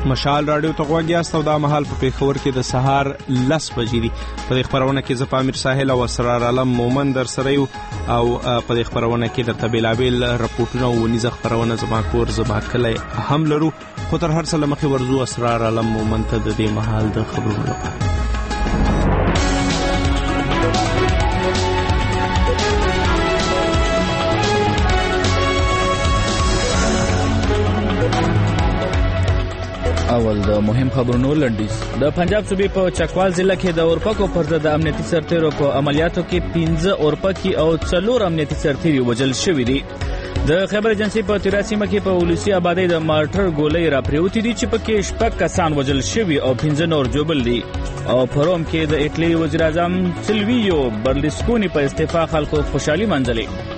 مشال رادیو ته غوږ یاست او دا مهال په پېښور کې د سهار 10 بجې دي. په دې خبرونه کې زه پامیر ساحل او اسرار عالم مومن در سره یو او په دې خبرونه کې درته بیلابیل راپورټونه او ونیزه خبرونه زما کور زما کلی هم لرو، خو تر هر څه مخکې ورځو اسرار عالم مومن ته د دې مهال د خبرونو لپاره. اول د مهم خبرونو لنډیز. د پنجاب صوبې په چکوال ضلع کې د اورپکو پر ضد د امنیتي سرتیرو په عملیاتو کې 15 اورپکي او 4 امنیتي سرتیري وژل شوي دي. د خیبر ایجنسی په 83 کې په ولسی آبادی د مارټر ګولۍ را پریوتی دي چې پکې 6 کسان وژل شوي او 15 نور جوبل دي. او پروم کې د ایټلی وزیر اعظم سلویو برلسکونی په استعفا خلکو خوشحالي منځلې.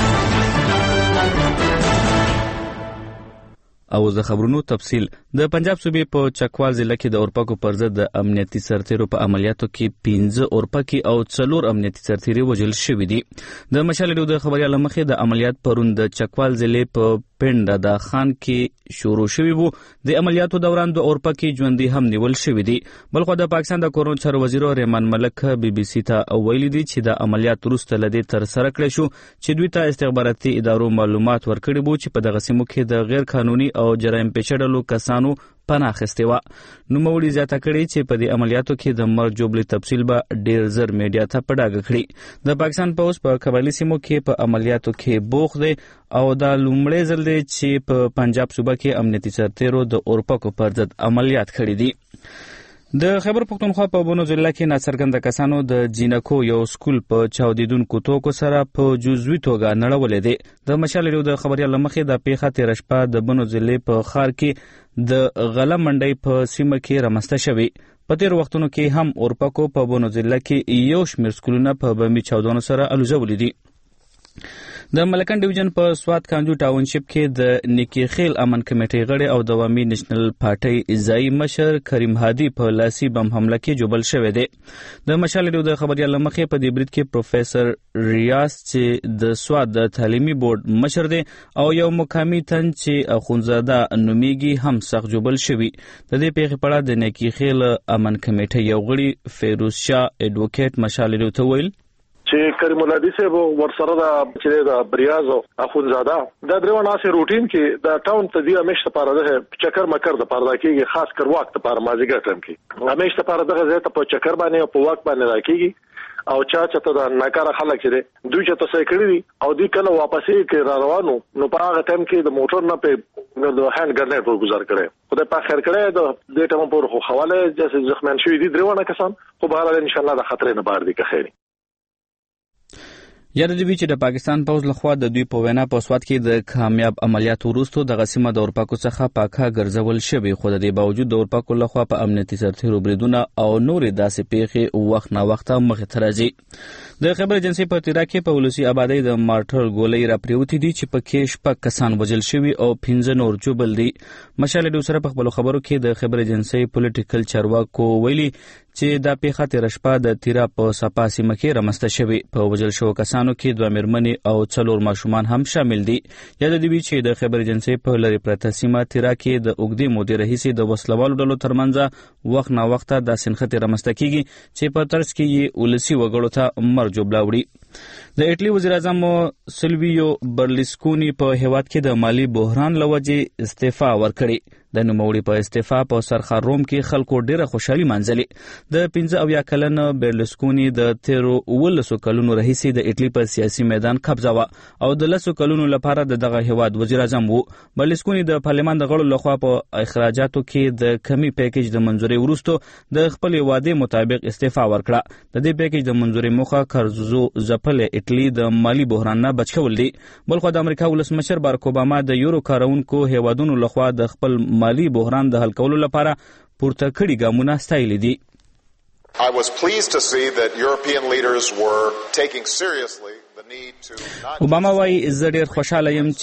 او د خبرونو تفصیل. د پنجاب صوبې په چکوال ضلع کې د اورپکو پر ضد د امنیتي سرتیرو په عملیاتو کې 15 اورپکي او 4 امنیتي سرتیري وژل شوي دي. د مشال ریډیو د خبري علمخه د عملیات پرون د چکوال ضلع په پنډه د خان کې شروع شوی وو. د عملیاتو دوران د اورپکي ژوندۍ هم نیول شوی دي. بلخو د پاکستان د کورونو چارو وزیر ریمان ملک بي بي سي ته ویلي دي چې د عملیات وروسته لدی تر سره کړی شو چې دوی ته استخباراتي ادارو معلومات ورکړي وو چې په دغه سیمو کې د غیر قانوني او جرایم پیشه ډلو کسانو پناه اخیستې وه. نوموړي زیاته کړې چې په دې عملیاتو کې د مرګ جوړې تفصیل به ډېر زر میډیا ته په ډاګه کړي. د پاکستان پولیس په قبایلي سیمو کې په عملیاتو کې بوخت دی او دا لومړی ځل دی چې په پنجاب صوبه کې امنیتي سرتیرو د اورپکو پر ضد عملیات کړي دي. د خیبر پختونخوا په بونو ضلع کې ناڅرګنده کسانو د جینکو یو سکول په چاودیدونکو توکو سره په جزوي توګه نړولې دي. د مشال ریډیو د خبري لمخې د پیښه تیر شپه د بونو ضلع په خار کې د غله منډۍ په سیمه کې رامنځته شوې. په تیر وختونو کې هم اورپکو په بونو ضلع کې یو شمېر سکولونه په بمي چاودنو سره الوزولي دي. د ملکن ډیویژن په سوات کانجو ټاونشپ کې د نیکی خیل امن کمیټې غړي او د عوامي نېشنل پارټۍ ځایي مشر کریم هادي په لاسي بم حمله کې جوبل شوی دی. د مشال ریډیو د خبري لمخې په دې برید کې پروفیسور ریاض چې د سوات د تعلیمي بورډ مشر دی او یو مقامي تن چې اخونزاده نومیږي هم سخت جوبل شوی. د دې پیښې په اړه د نیکی خیل امن کمیټې یو غړي فیروز شاه اډوکیټ مشال ریډیو ته ویل چې کریم الهادي صاحب ورسره د چې د بریاز او اخونزاده د درو ناسه روټین کې د ټاون ته دی همیشه لپاره د چکر مکر د پاره کېږي، خاص کر وخت لپاره مازیګر ټایم کې همیشه لپاره دغه ځای ته په چکر باندې او په وخت باندې راکېږي او چا ته د ناکاره خلک چې دوی چې تاسو کړی دي او دوی کله واپسې کې را روانو نو په هغه ټایم کې د موټر نه په د هاند ګرنیټ پر گزار کړي. خدای په خیر کړي د دې ټایم پر خو حواله چې زخمیان شوی دي درونه کسان خو به ان شاء الله د خطر نه بار دي که خیر. یاد دی چې د پاکستان پوز لخوا د دوی په وینا په سوات کې د کامیاب عملیاتو وروسته د غسیمه د اورپکو څخه پاکه ګرځول شوی، خو د دې باوجود د اورپکو لخوا په امنیتي سرتیرو بریدونه او نورې داسې پیښې وخت نه وخت مخې ته راځي. د خیبر ایجنسی په تیرا کې په ولسی آبادی د مارټر ګولۍ را پریوتی دي چې پکې 6 کسان وژل شوي او 15 نور جوبل دي. مشال ډیو سره په خپل خبرو کې د خیبر ایجنسی پولیټیکل چارواکو ویلي چې دا پیښه تیر شپه د تیرا په صفا سیمه کې رامنځته شوې. په وژل شوو کسانو کې 2 مېرمنې او 4 ماشومان هم شامل دي. یاد دی چې د خیبر ایجنسی په لری پرته سیمه تیرا کې د اوګدي مودې رئیس د وسلوالو ډلو ترمنځ وخت نه وخت د سنخته رامنځته کیږي چې په ترڅ کې یې ولسی وګړو ته مرجوب لاوړي. د ایټلی وزیر اعظم سلویو برلسکونی په هیواد کې د مالی بحران لوجې استعفا ورکړي. د نوموړي په استعفا په سرخار روم کې خلکو ډیره خوشحالي منځلې. د 15 کلن برلسکونی د 13 کلونو راهیسې د ایټلی په سیاسي میدان قبضه و او د 10 کلونو لپاره دغه هیواد وزیر اعظم وو. برلسکونی د پارلمان د غړو لخوا په اخراجاتو کې د کمی پیکیج د منځوري وروسته د خپل وعده مطابق استعفا ورکړه. د دې پیکیج د منځوري موخه قرضو ځپل ایټلی د مالی بحران نه بچ کول دي. بلخو د امریکا ولسمشر بارک اوباما د یورو کارونکو هیوادونو لخوا د خپل مالی بحران د حل کولو لپاره پورته کړي ګامونه ستایلي دي. I was pleased to see that European leaders were taking seriously the اوباما وایي زه ډېر خوشاله یم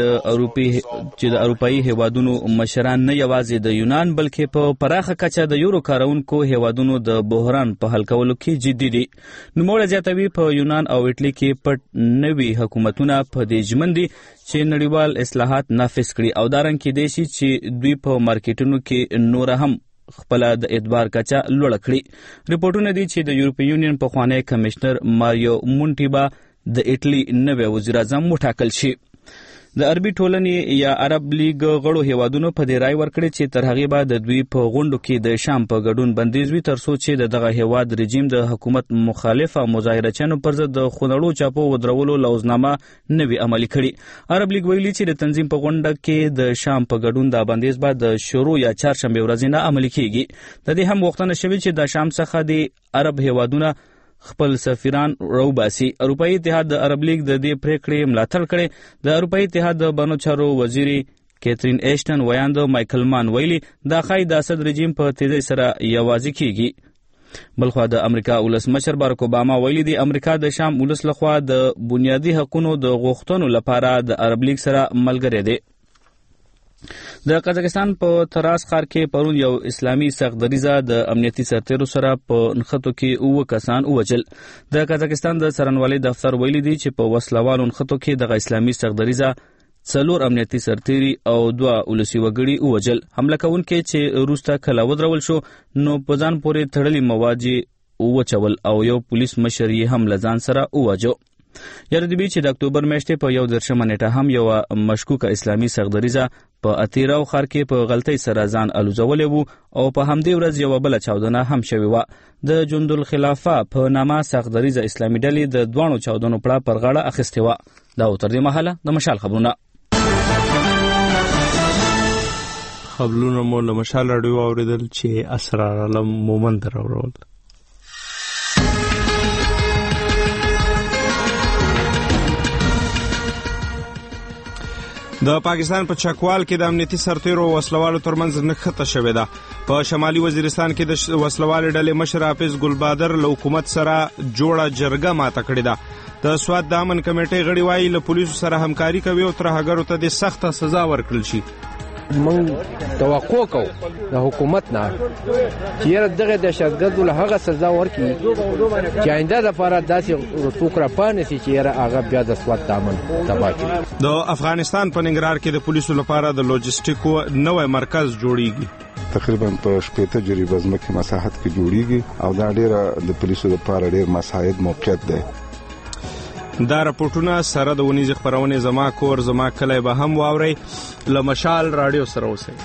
چې د اروپایي هیوادونو مشران نه یوازې د یونان بلکې په پراخه کچه د یورو کارونکو هیوادونو د بحران په حل کولو کې جدي دي. نوموړی زیاتوي په یونان او ایټالي کې پټ نوي حکومتونه په دې ژمن دي چې نړیوال اصلاحات نافذ کړي او دارنګ کېدای شي چې دوی په مارکیټونو کې نور هم خپل د اعتبار کچه لوړه کړي. ریپورټونه دي چې د یورپی یونین پخوانی کمشنر ماریو مونټي با د ایټالي نوی وزیر اعظم وټاکل شي. د عربي ټولنې یا عرب لیگ غړو هیوادونو په دې رای ورکړي چې تر هغې به د دوی په غونډو کې د شام په ګډون بندیز وي تر څو چې دغه هیواد رژیم د حکومت مخالفه مظاهرچیانو پر ضد د خونړو چاپو ودرولو لوزنامه نوي عملي کړي. عرب لیگ ویلي چې د تنظیم په غونډه کې د شام په ګډون د بندیز به د شروع یا چهارشنبې ورځې نه عملي کیږي. د دې هم غوښتنه شوې چې د شام څخه د عرب هیوادونه خپل سفیران راوباسي. اروپایي اتحاد د عرب لیگ د دې پریکړې ملاتړ کړي. د اروپایي اتحاد د بانو چارو وزیري کیترین ایشټن ویاند مایکل مان ویلي دا ښایي د اسد رژیم په تیزۍ سره یوازې کیږي. بلخوا د امریکا ولسمشر باراک اوباما ویلي دی امریکا د شام ولس لخوا د بنیادي حقوقو د غوښتنو لپاره د عرب لیگ سره ملګری دی. د قزاقستان په تراس ښار کې پرون یو اسلامي سختدریزه د امنیتي سرتیرو سره په نښتو کې 9 کسان ووژل. د قزاقستان د څارنوالۍ دفتر ویلي دی چې په وسلوالو نښتو کې دغه اسلامي سختدریزه 4 امنیتي سرتیري او 2 ولسي وګړي ووژل. حمله کوونکي چې وروسته کله ودرول شو نو په ځان پورې تړلي مواد یې وچول او یو پولیس مشر یې هم له ځان سره وواژه. یاد دې وي چې د اکتوبر میاشتې په 11 نیټه هم یو مشکوکه اسلامي سختدریزه په اتیراو ښار کې په غلطۍ سره ځان الوزولی و او په همدې ورځ یوه بله چاودنه هم شوې وه. د جند الخلافه په نامه سختدریزه اسلامي ډلې د دواړو چاودنو پړه پر غاړه اخیستې وه. دا تر دې مهاله د مشال خبرونه. خبرونه مو له مشال راډیو واورېدل چې اسرار عالم مومند راوړل. د پاکستان په چکوال کې د امنیتي سرتیرو وسلوالو ترمنځ نښته شوې ده. په شمالي وزیرستان کې د وسلوالې ډلې مشر حافظ ګلبادر له حکومت سره جوړه جرګه ماته کړې ده. د سوات د امن کمیټې غړي وایي له پولیسو سره همکاري کوي او ترهګرو ته د سخته سزا ورکړل شي. موږ توقع کوو د حکومت نه چې دغه دهشتګردو له هغه سزا ورکړي چې آینده لپاره داسې څوک راپانسي چې هغه بیا د سوات د امن تباه کړي. د افغانستان په ننګرهار کې د پولیسو لپاره د لوجستیکو نوی مرکز جوړیږي. تقریبا په 15 جریبه ځمکې مساحت کې جوړیږي او دا ډیره د پولیسو لپاره ډیر مساعد موقعیت دی. دا راپورټونه سره د ونیزې خپرونې زما کور زما کلی به هم واورئ. له مشال راډیو سره اوسئ.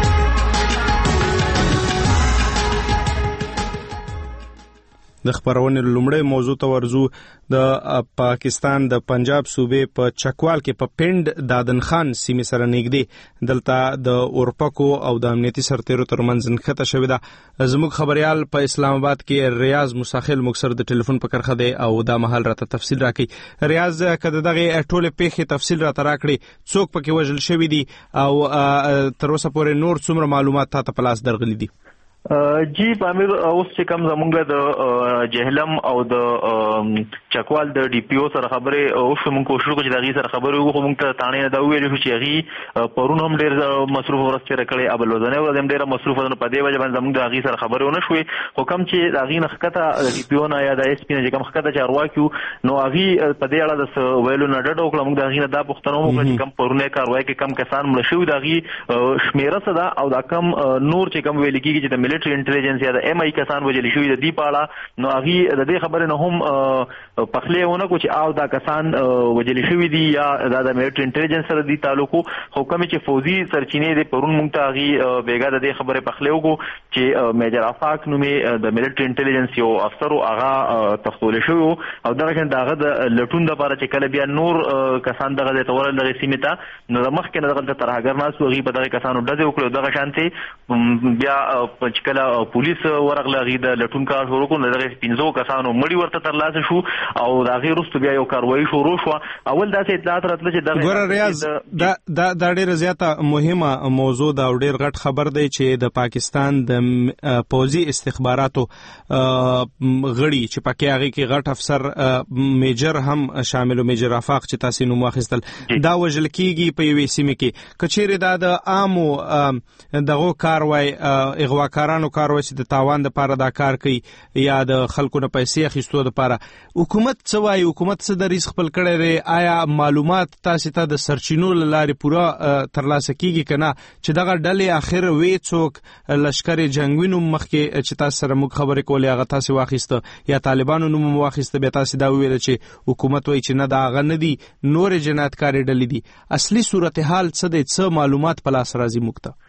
د خبرونې لومړی موضوع ته ورځو. د پاکستان د پنجاب صوبې په چکوال کې په پنډ دادن خان سیمې سره نږدې دلته د اورپکو او د امنیتي سرتیرو ترمنځ نښته شوې ده. زموږ خبريال په اسلام آباد کې ریاض مساخل مکسر د ټلیفون په کرخه دی او دا مهال راته تفصیل راکړي. ریاض کده دغه ټوله پیښې تفصیل راته راکړي څوک پکې وژل شوی دي او تر اوسه پورې نور څومره معلومات تاسو په لاس درغلي دي؟ جی پامیر اوس چې کوم زمونږ د جهلم او د چکوال د ډي پی او سره خبره او موږ کوشش وکړو چې دا غي سره خبره وکړو. موږ ته تانه دا ویل چې غي پرون هم ډیر مصروف ورسته کړي ابل وزنه ورته ډیر مصروف نه پدې وجه باندې زموږ د غي سره خبره ونه شوې. خو کوم چې دا غي نخکته ډي پی او نه یا د اس پی نه کوم خکته چارواکیو نو غي پدې اړه د ویلو نه ډډ وکړو. موږ دا غي نه دا پښتنو موږ چې کوم پرونه کاروای کې کم کسان مړ شوی دا غي شمیره صدا او دا کم نور چې کوم ویل کیږي چې د ملټری انټيليجنس یا د ام آی کسان وجل شوی د دې پاړه نو هغه د دې خبره نه هم پخلهونه کو چې او دا کسان وجل شوی دي یا د ملټری انټيليجنس سره دي تعلق خو کوم چې فوزي سرچینې د پرون مونږ ته هغه بیګا د دې خبره پخلهو کو چې میجر افاق نومې د ملټری انټيليجنس یو افسر هغه تخول شو او دغه دغه د لټون د لپاره چې کله بیا نور کسان دغه تورل د سیمه ته نو مخکې دغه ترهګر ناس وغي په دغه کسانو دغه وکړو دغه شانتي بیا چې کله پولیس ورغله غي د لټون کار شروع کړ، دغه 15 کسانو مړی ورته ترلاسه شو او دا غي وروسته بیا یو کاروایی شروع شو. اول داسې اطلاعات راتله چې دغه ګور ریاض دا ډیره زیاته مهمه موضوع ده او ډیر غټ خبر دی چې د پاکستان د پوځي استخباراتو غړي چې پکې هغه کې غټ افسر میجر هم شامل، میجر افاق چې تاسو نوم واخیستل، دا وجل کیږي په یوې سیمه کې. کچېره دا د عامو دغه کاروای اغواکارانو کاروای چې د تاوان لپاره دا کار کوي یا د خلکو نه پیسې اخیستو لپاره، حکومت څه وایي؟ حکومت څه دریځ خپل کړی دی؟ آیا معلومات تاسو ته د سرچینو لارې پوره ترلاسه کیږي کنه چې دغه ډلې اخر وې څوک لشکر جنگوینو مخکې چې تاسو سره موږ خبرې کولې هغه تاسو واخیسته یا طالبانو نوم واخیسته، به تاسو دا ویل چې حکومت وایي چې نه دا غن دي نور جنایتکاری ډلې دي؟ اصلي صورتحال څه دی؟ څه معلومات په لاس راځي موږ ته؟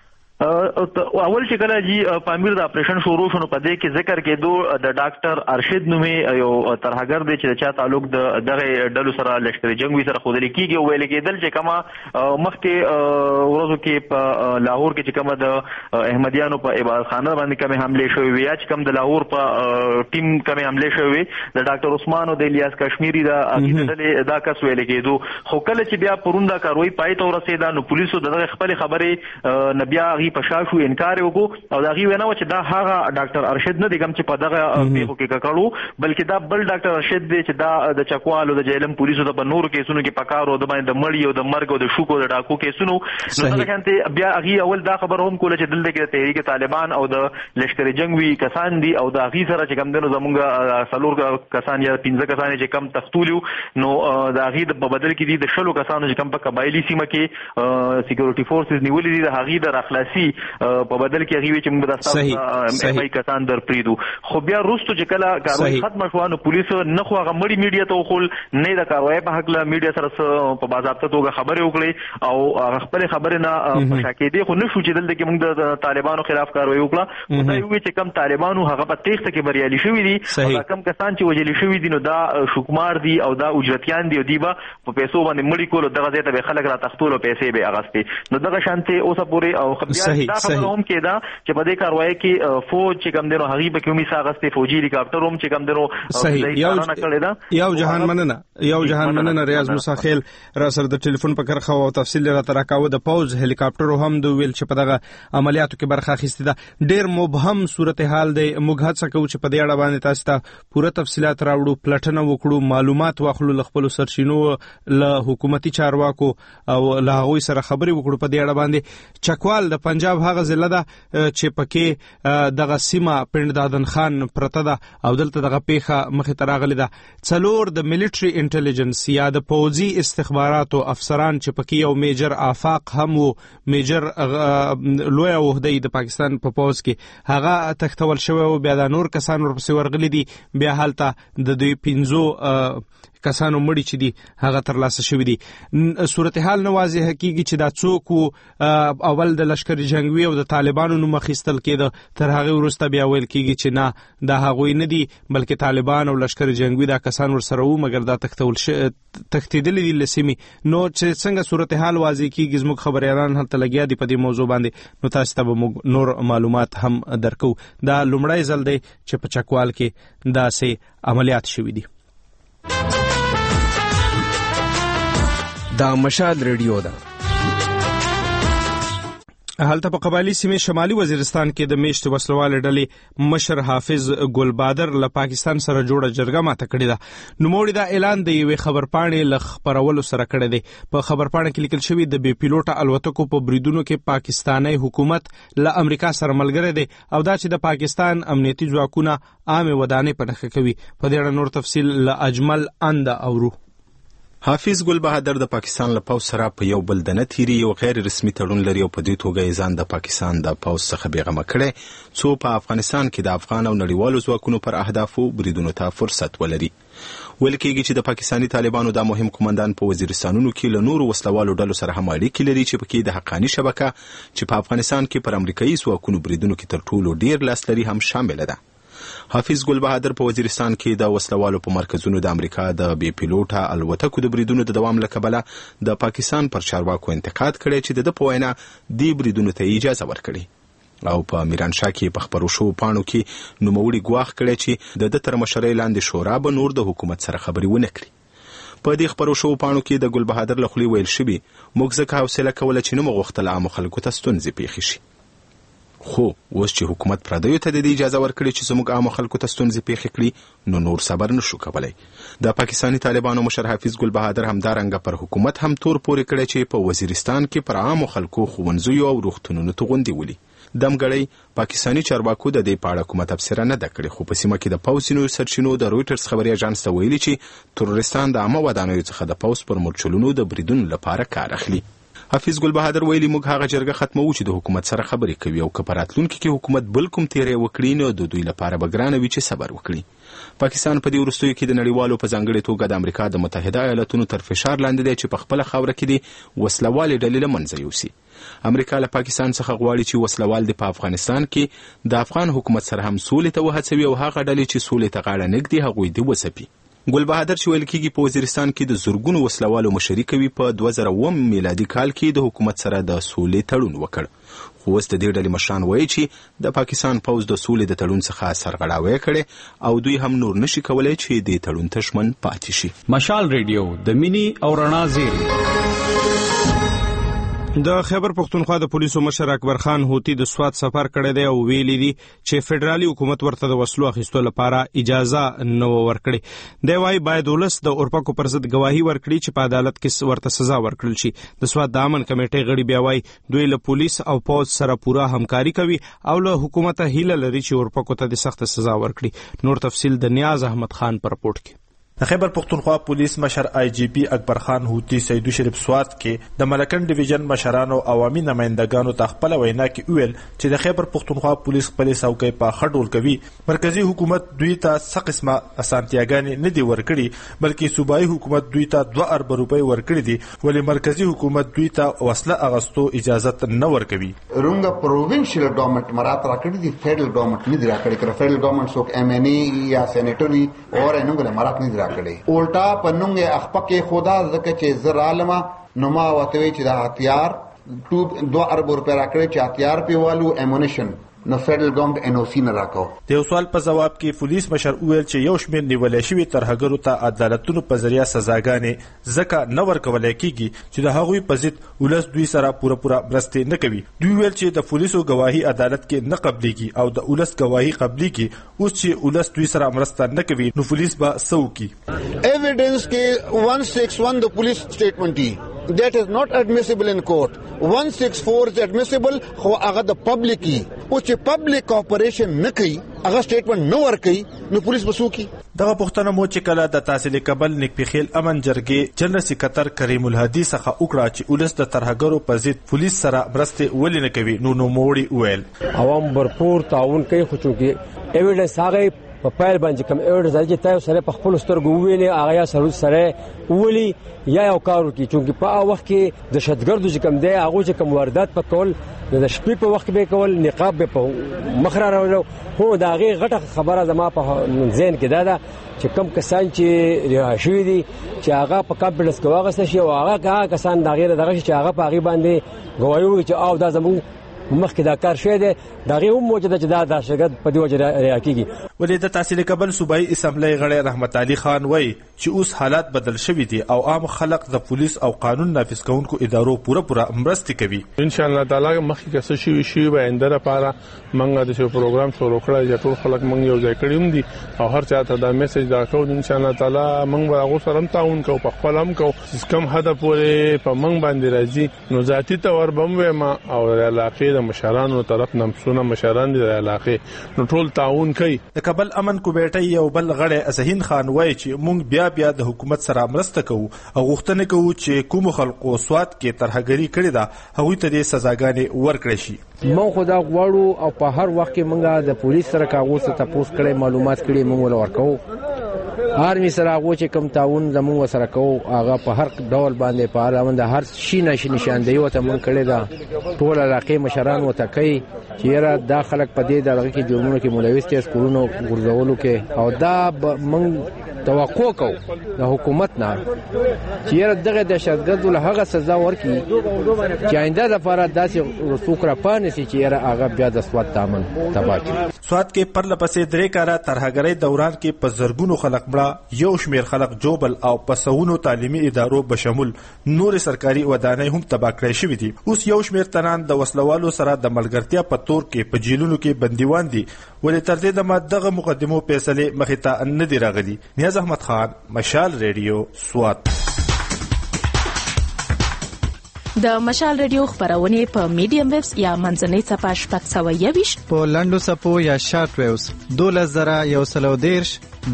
اول چې کله جی پامیر د اپریشن شروع شونه په دې کې ذکر کېدو د ډاکټر ارشد نومي یو ترهګر دی چې چا تعلق د دغه ډلو سره لشکري جنگوي سره خودل کېږي، ویل کېدل چې کما مخکې ورځو کې په لاهور کې چې کما د احمدیانو په عبادت خانه باندې کوم حمله شوې وي یا چې کوم د لاهور په ټیم کوم حمله شوې د ډاکټر عثمان او د الیاس کشمیری د عقیدې دا کس ویل کېدو. خو کله چې بیا پروندا کاروي پای ته ورسېدا نو پولیسو دغه خپل خبره نبیا په شاشو انکار وکړو او دا غي ونه چې دا هغه ډاکټر ارشد نه دی کوم چې په دغه پیښو کې کړو، بلکې دا بل ډاکټر ارشد دی چې دا د چکوالو د جیلم پولیسو د نور کیسونو کې پکارو د باندې د مړی او د مرګ او د شوکو د ډاکو کیسونو. نو دا څنګه بیا غي اول دا خبر هم کوله چې دلته کې تحریک طالبان او د لشکري جنگوي کسان دي او دا غي سره چې کوم دنو زمونږ سلور کسان یا 15 کسان چې کم تختولیو نو دا غي د بدل کې دي د شلو کسانو چې کم په قبایلی سیمه کې سکیورټي فورسز نیولې دي د هغه د اخلاصي په بدل کې هغه چې موږ د تاسو کسان در پریدو. خو بیا وروسته چې کله کاروایی ختم شو نو پولیس نه خو هغه مړی میډیا ته وخل نه د کاروایی په حق له میډیا سره په باضابطه توګه خبرې وکړي او خپل خبرې نه مشاکې دي. خو نه شو چې دلته کې موږ د طالبانو خلاف کاروایی وکړه، خو دا یو چې کم طالبانو هغه په تېښته کې بریالي شوي دي او کم کسان چې وجلي شوي دي نو دا شوکمار دي او دا اجرتيان دي او دیبا په پیسو باندې مړی کول دغه ځای ته به خلک را تختول او پیسې به اغستې. نو دغه شانتي اوسه پورې او خبریا دا خبره هم کېدا چې په دې کاروایی کې فوج چې کوم دنو هغه به کومي ساغسته فوجي هلیکاپټر هم چې کوم دنو یو جهان مننه ریاض موسی خیل را سره د ټلیفون په کرخه او تفصیل را ترکاو د پوز هلیکاپټر هم د ویل چې په دغه عملیاتو کې برخه اخیسته ده. ډیر مبهم صورتحال دی، موږ هڅه کوو چې په دې اړه باندې تاسو ته پوره تفصيلات راوړو، پلټنه وکړو، معلومات واخلو له خپل سرچینو له حکومتي چارواکو او له هغوی سره خبرې وکړو په دې اړه باندې. چکوال د پنجاب هغه ضلع ده چې پکې دغه سیمه پند دادن خان پرته ده او دلته دغه پیښه مخې ته راغلې ده. څلور د ملټري انټيليجنس یا د پوځي استخباراتو افسران چې پکې یو میجر آفاق هم وو، میجر لوی عہده د پاکستان په پوځ کې هغه تختول شوی او بیا د نور کسان ورپسې ورغلي دي. بیا حالته د دوی 15 کسانو مړي چې دي هغه ترلاسه شوی دي. صورتحال نه واضح کیږي چې دا څوک اول د لشکري جنگوي او د طالبانو نوم اخیستل کېده، تر هغه وروسته بیا ویل کیږي چې نه دا هغوی نه دي بلکې طالبان او لشکري جنگوي دا کسان ورسره وو مګر دا تختیدل دي لسیمي. نو چې څنګه صورتحال واضح کیږي زموږ خبريالان هلته لګیا دي په دې موضوع باندې، نو تاسو ته نور معلومات هم درکو. دا لومړی ځل دی چې په چکوال کې داسې عملیات شوي دي. دا مشال ریډیو ده. هلته په قبایلی سیمې شمالي وزیرستان کې د میشت وسلوال ډلې مشر حافظ ګلبادر له پاکستان سره جوړه جرګه ماته کړې ده. نوموړي دا اعلان د یوې خبرپاڼې له خپرولو سره کړی دی. په خبرپاڼه کې لیکل شوی د بې پیلوټه الوتکو په بریدونو کې پاکستاني حکومت له امریکا سره ملګری دی او دا چې د پاکستان امنیتي ځواکونه عامه ودانې په نښه کوي. په دې اړه نور تفصیل له اجمل اند اورو. حافظ ګل بهادر د پاکستان له پوځ سره په یو بل د نتیری یو غیر رسمي تړون لري او په دې توګه یې ځان د پاکستان د پوځ څخه بیغمه کړي څو په افغانستان کې د افغان او نړیوالو ځواکونو پر اهدافو بریدونو ته فرصت ولري. ویل کېږي چې د پاکستاني طالبانو د مهم کمانډان په وزیرستانونو کې له نورو وسلوالو ډلو سره هم اړیکې لري چې پکې د حقاني شبکه چې په افغانستان کې پر امریکایي ځواکونو بریدونو کې تر ټولو ډیر لاس لري هم شامل ده. حافظ ګل بهادر په وزیرستان کې د وسلوالو په مرکزونو د امریکا د بې پیلوټه الوتکو د بریدونو د دوام له کبله د پاکستان پر چارواکو انتقاد کړی چې د په وینا دې بریدونو ته اجازه ورکړي. او په میرانشاه کې په خبرو شو پاڼو کې نوموړي ګواښ کړی چې د تر مشرۍ لاندې شورا به نور د حکومت سره خبرې ونه کړي. په دې خبرو شو پاڼو کې د ګل بهادر له خولې ویل شوي موږ ځکه حوصله کوله چې نه مو غوښتل عامو خلکو ته ستونزې پیښې شي، خو اوس چې حکومت پردیو ته د اجازه ورکړي چې زموږ عامو خلکو ته ستونزې پیښې کړي نو نور صبر نشو کولی. د پاکستاني طالبانو مشر حافظ ګل بهادر همدارنګه پر حکومت هم تور پورې کړی چې په وزیرستان کې پر عامو خلکو ښوونځیو او روغتونونو توغندي ولي. دمګړی پاکستاني چارواکو د دې په اړه کومه تبصره نه ده کړې، خو په سیمه کې د پوځونو سرچینو د رویټرز خبري اژانس ته ویلي چې ترورستان د عامه ودانیو څخه د پوځ پر مورچلونو د بریدونو لپاره کار اخلي. حافظ ګل بهادر ویلي موږ هغه جرګه ختمو چې د حکومت سره خبرې کوي او که په راتلونکي کې حکومت بل کوم تیری وکړي نو د دوی لپاره به ګرانه وي چې صبر وکړي. پاکستان په دې وروستیو کې د نړیوالو په ځانګړې توګه د امریکا د متحده ایالاتونو تر فشار لاندې دی چې په خپله خاوره کې د وسلوالې ډلې له منځه یوسي. امریکا له پاکستان څخه غواړي چې وسلوال د په افغانستان کې د افغان حکومت سره هم سولې ته وهڅوي او هغه ډلې چې سولې ته غاړه نږدي هغوی دې وځپي. ګل بهادر چې ویل کېږي په وزیرستان کې د زرګونو وسلوالو مشري کوي په 2009 میلادي کال کې د حکومت سره د سولې تړون وکړ، خو اوس د دې ډلې مشران وایي چې د پاکستان پوځ د سولې د تړون څخه سرغړاوی کړي او دوی هم نور نشي کولای چې د تړون ته ژمن پاتې شي. مشال ریډیو د مینی او رڼا زیری. د خیبر پختونخوا د پولیسو مشر اکبر خان هوتی د سوات سفر کړی دی او ویلي دي چې فدرالي حکومت ورته د وسلو اخیستو لپاره اجازه نه ورکړي. دی وايي باید ولس د اورپکو پر ضد گواهی ورکړي چې په عدالت کې ورته سزا ورکړل شي. د سوات د امن کمیټې غړي بیا وايي دوی له پولیس او پوځ سره پوره همکاري کوي او له حکومت هیله لري چې اورپکو ته د سخت سزا ورکړي. نور تفصیل د نیاز احمد خان پر رپورټ کې. د خیبر پختونخوا پولیس مشر آی جی پی اکبر خان هوتی سیدو شریف سوات کې د ملکن ډیویژن مشرانو عوامي نمائندګانو ته خپل وینا کې ویل چې د خیبر پختونخوا پولیس خپل څوکۍ په خډول کوي. مرکزی حکومت دوی ته څه قسمه اسانتیاګانې نه دي ورکړي بلکې صوبایي حکومت دوی ته 2 ارب روپۍ ورکړي دي، ولې مرکزی حکومت دوی ته وسله اغستو اجازه نه ورکوي. رونګه پروینشل ګورنمنت مرات راکړي دي، فدرال ګورنمنت نه دی راکړي. کړه فدرال ګورنمنت څوک ایم ان ای یا سېنیټري اور انګله مرات نه دی راکړي. الټا پنونګه اخپکه خدا زکه چې زر عالمه نو ما وتوي چې د هتیار 2 ارب روپے راکړي چې هتیار پیوالو امونیشن نو فدرال ګورنمنت ان او سی نه راکاو. د یو سوال په جواب کې پولیس مشر ویل چې یو شمېر نیولې شوی ترهګرو ته عدالتونو په ذریعہ سزاګانې ځکه نه ورکولای کیږي چې د هغوی په ضد ولس دوی سره پوره مرسته نه کوي. دوی ویل چې د پولیسو گواهی عدالت کې نه قبليږي او د ولس گواهی قبليږي. اوس چې ولس دوی سره مرسته نه کوي نو پولیس به سوکي. ایویډنس کې 161 د پولیس سټیټمنټ دی that is not admissible in court. 164 is admissible خو هغه د پبلک کی او چې پبلک کوپریشن نه کوي هغه سټیټمنټ نه ورکوي نو پولیس وسوکي. دغه پښتنه مو چې کله د تحصیل کابل نکپیخیل امن جرګې جنرال سکرټر کریم الهادي څخه وکړه چې ولس د ترهګرو په ضد پولیس سره مرسته ولې نه کوي نو موړي ویل عوام भरपूर تعاون کوي خو چې ایویډنس هغه په پایل باندې کوم ایویډنس چې تاسو سره په خپل سترګو ویلې هغه یا سره ویلي یا یو کارو کې چې په وخت کې د شتګردو چې کوم دی هغه چې کوم واردات په کول د شپې په وخت به کول نقاب به په مخره راولو هو دا غي غټه خبره زما په ذهن کې دا چې کم کسان چې راشي دي چې هغه په کابلس کې واغسته شي او هغه کسان دا غیر دغه چې هغه په غي باندې غوايو چې او دا زموږ مخکې دا کار شوی دی دغه هم موجوده چې دا دهشتګرد په دې وجه ریا کیږي. ولې د تحصیل کابل صوبایي اسمبلی غړی رحمت علي خان وایي چې اوس حالات بدل شوي دي او عام خلک د پولیس او قانون نافذ کوونکو ادارو پوره مرستې کوي. ان شاء الله تعالی مخکې که څه شي به آینده لپاره موږ د شو پروګرام شروع کړی چې ټول خلک موږ یو ځای کړی دي او هر چا ته دا میسج دا کوو ان شاء الله تعالی موږ به هغه سره تعاون کوو په خپل هم کوو کم هدف پورې په موږ باندې راځي نو ذاتی تور بم ما او علاقې د مشرانو طرف نمسونه مشران د علاقې نو ټول تعاون کوي. د کابل امن کمیټې یو بل غړی اسهین خان وایي چې موږ بیا د حکومت سره مرسته کوو او غوښتنه کوو چې کوم خلکو سوات کې ترهګری کړی دا هغوی ته د سزاګانې ورکړي شي. مونږ خو دا غواړو او په هر وخت کې مونږه د پولیس سره کاغذ ته تاسو کړي معلومات کړي مونږ ورکو آرمي سره هغه چې کوم تعاون زموږ سره کوو هغه په هر ډول باندې په اړه باندې هر شي نشاندهي وته مونږ کړی دا ټول علاقې مشران وته کوي چې یاره دا خلک په دې دغه کې جرمونو کې ملوث دي سکولونو ګرځولو کې او دا مونږ توقع کوو د حکومت نه چې یاره دغه دهشتګردو له هغه سزا ورکړي چې آینده دپاره داسې رسوک راپانسي چې یاره هغه بیا د سوات دامن تباه کړي. سوات کې پرله پسې 3 کاله ترهګرۍ دوران کې په زرګونو خلک مړه، یو شمیر خلک جوبل او په سوونو تعلیمي ادارو بشمول نور سرکاري ودانۍ هم تباه کړې شوې دي. اوس یو شمیر تنان د وسلوالو سره د ملګرتیا په تور کې په جیلونو کې بندیوان دي، ولې تر دې دمه دغه مقدمو فیصلې مخې ته نه دي راغلي. نیاز احمد خان، مشال ریډیو، سوات. د مشال ریډیو خبرونه په میډیم ویوز یا منځنۍ صفحه 621 په لنډو صفو یا شارټ ویوز 12110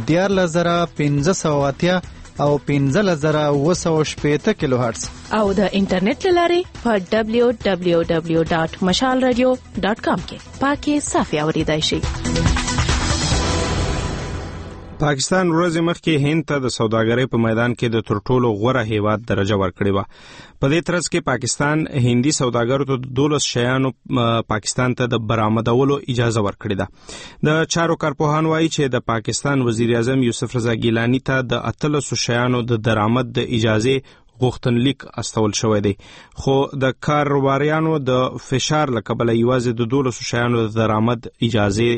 14580 او 15780 کیلو هرتز او د انټرنیټ لارې په www.mashalradio.com کې پاکي صافي اوریدای شي. پاکستان ورځ مخکې هند ته د سوداګرۍ په میدان کې د تر ټولو غوره هیواد درجه ورکړې و. په دې ترڅ کې پاکستان هندي سوداګرو ته 12 شیانو پاکستان ته د برآمدولو اجازه ورکړې ده. د چارو کارپوهان وایي چې د پاکستان وزیر اعظم یوسف رضا ګیلانی ته د 13 شیانو د درآمد د اجازه غوښتنلیک استول شوی دی، خو د کاروباریانو د فشار له کبله یوازې د 12 شیانو د درآمد اجازه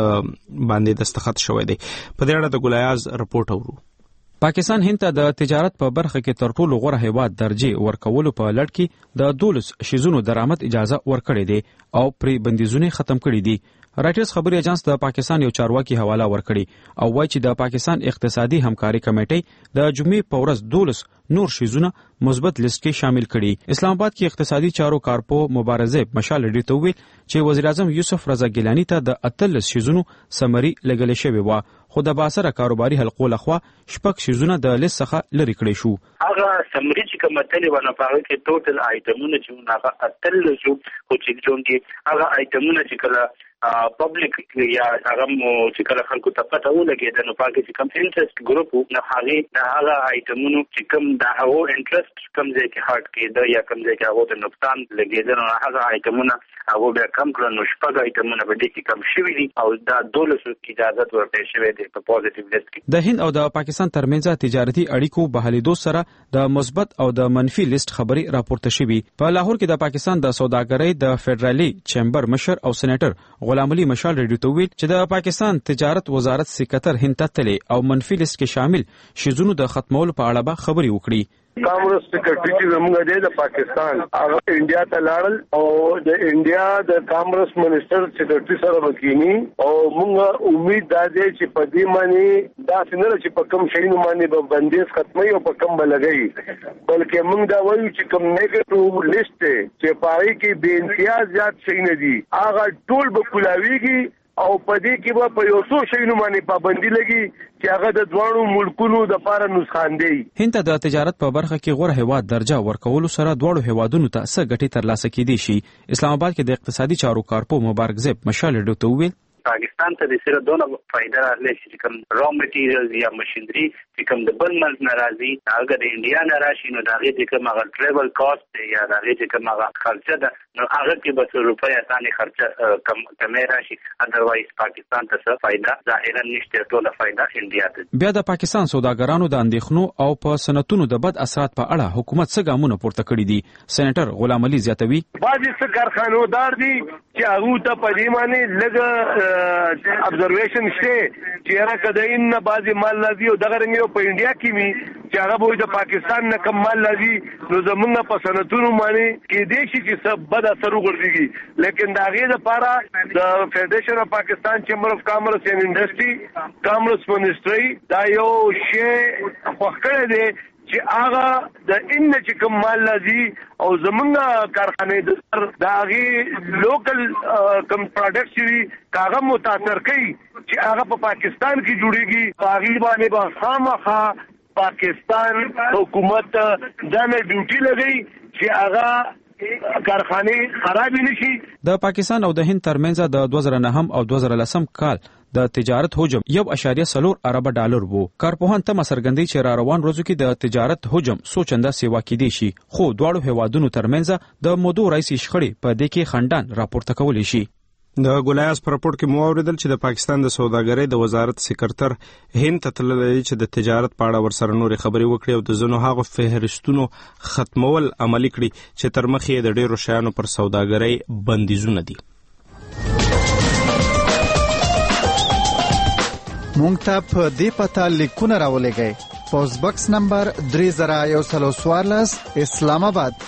باندې دستخط شوی دی. په دې اړه د ګلایاز رپورټ اورو. پاکستان هند ته د تجارت په برخه کې تر ټولو غوره هیواد درجه ورکولو په لړ کې د 12 شیزونو درآمد اجازه ورکړې دي او پری بندیزونه ختم کړي دي. رائټرز خبري اژانس د پاکستان یو چارواکي حواله ورکړي او وایي چې د پاکستان اقتصادي همکاري کمیټې د جمعې په ورځ 12 نور شیزونه مثبت لیست کې شامل کړي. اسلام آباد کې اقتصادي چارو کارپو مبارزه مشال ریډیو ته ویل چې وزیر اعظم یوسف رضا ګیلانی ته د 13 شیزونو سمري لګل شوی و، خو د باسره کاروباري حلقو لخوا شپږ شیزونه د لیست څخه لري کړي شو. هغه سمري چې کومه تلې ونه پاره کې ټوټل آیټمونه چې هغه 13 شو خو چې جونګي هغه آیټمونه چې کله پبلک یا هغه چې کله خلکو ته پته ولګي د نو پاکي چې کوم انټرست ګروپ نه هغه آیټمونو چې کوم د هغه انټرست کوم ځای کې هارت کې د یا کوم ځای کې هغه د نقصان لګیدل نو هغه آیټمونه هغه به کم کړو نو شپږ آیټمونه به دې کې کم شوي دي او دا 12 اجازه ورکړل شوې ده په پوزټیو لیست کې. د هند او د پاکستان ترمنځ تجارتي اړیکو بحالیدو سره د مثبت او د منفي لیست خبري راپورته شوې. په لاهور کې د پاکستان د سوداګرۍ د فدرالي چیمبر مشر او سېنیټر غلام علي مشال ریډیو ته ویل چې د پاکستان تجارت وزارت سکرټر هند ته تللی او منفي لیست کې شامل شیزونو د ختمولو په اړه به خبري وکړي. کامرس سکرټری چې زموږ د پاکستان هغه انډیا ته لاړل او د انډیا د کامرس منسٹر سکرټری سره وکینی او موږ امید دا دی چې په دې معنی دا څنګه چې په کوم شي نو باندې به بندیز ختمي او په کوم بلګي بلکې موږ دا وایو چې کوم نیگیټیو لیست چې پای کې بے امتیاز زیات شي نه دي هغه ټول به کولاویږي او پدې کې به په یو څو شیونو باندې پابندي لګي چې هغه د دوانو ملکونو د لپاره نسخان دی. هند ته د تجارت په برخه کې غوره هیواد درجه ورکولو سره دواړو هیوادونو ته څه ګټې ترلاسه کیدي شي. اسلام آباد کې د اقتصادي چارو کارپو مبارک زیب مشال ریډیو ته ویل پاکستان ته د سره دونه فائدہ راغلی چې کوم را مټیریلز یا ماشينري چې کوم د بل ملک ناراضي هغه د انډیا نه راشي نو دا غي چې کوم هغه ټریول کاست یا دا غي چې کوم هغه خرچه ده نو هغه کې به روپیا ثاني خرچه کم راشي اذروایز پاکستان ته څه فائدہ ظاهرا نشته ټوله فائدہ انډیا ته. بیا د پاکستان سوداګرانو د اندېښنو او په صنعتونو د بد اثرات په اړه حکومت څه ګامونه پورته کړي دي. سېنیټر غلام علي زیاتوي بعضی څه کارخانه‌دار دي چې هغه ته په دې معنی لګ ابزرویشن شته چې هغه کداین نه بعضی مال لازم او دغه رنګ په انډیا کې وي چې هغه به د پاکستان نه کم مال لازم نو زمونږ په صنعتونو باندې کې دې شي چې سب بد اثر وګرځي لیکن دا غي لپاره د فدریشن اف پاکستان چیمبر اف کامرس اینڈ انډستری کامرس منسټری دا یو شی خوښکړه دی چې هغه د ان چې کوم مال لازم او زمونږ کارخانه د هغه لوکل کم پروډکټس وی کاغه متاثر کوي چې هغه په پاکستان کې جوړيږي هغه باندې به خامخا پاکستان حکومت ځنه ډیوټي لګي چې هغه کارخانه خراب نشي. د پاکستان او د هند ترمنځ د 2009 او 2010 کال د تجارت حجم 1.4 ارب ډالر وو. کارپوهان تمه څرګندوي چې را روان ورځو کې د تجارت حجم څو چنده سیوا کېدی شي، خو دواړو هیوادونو ترمنځ د مودو رئیسي شخړې په دې کې خندان راپورته کولی شي. د ګولیاس پر راپورټ کې مو اوریدل چې د پاکستان د سوداګرۍ د وزارت سکرټر هند ته تللی چې د تجارت په اړه ورسره نورې خبرې وکړي او د ځینو هغو فهرستونو ختمول عملي کړي چې تر مخ یې د ډېرو شیانو پر سوداګرۍ بندیزونه دي. مونږ ته په دې پته لیکونه راولېږئ. پوسټ باکس نمبر 3114 اسلام آباد.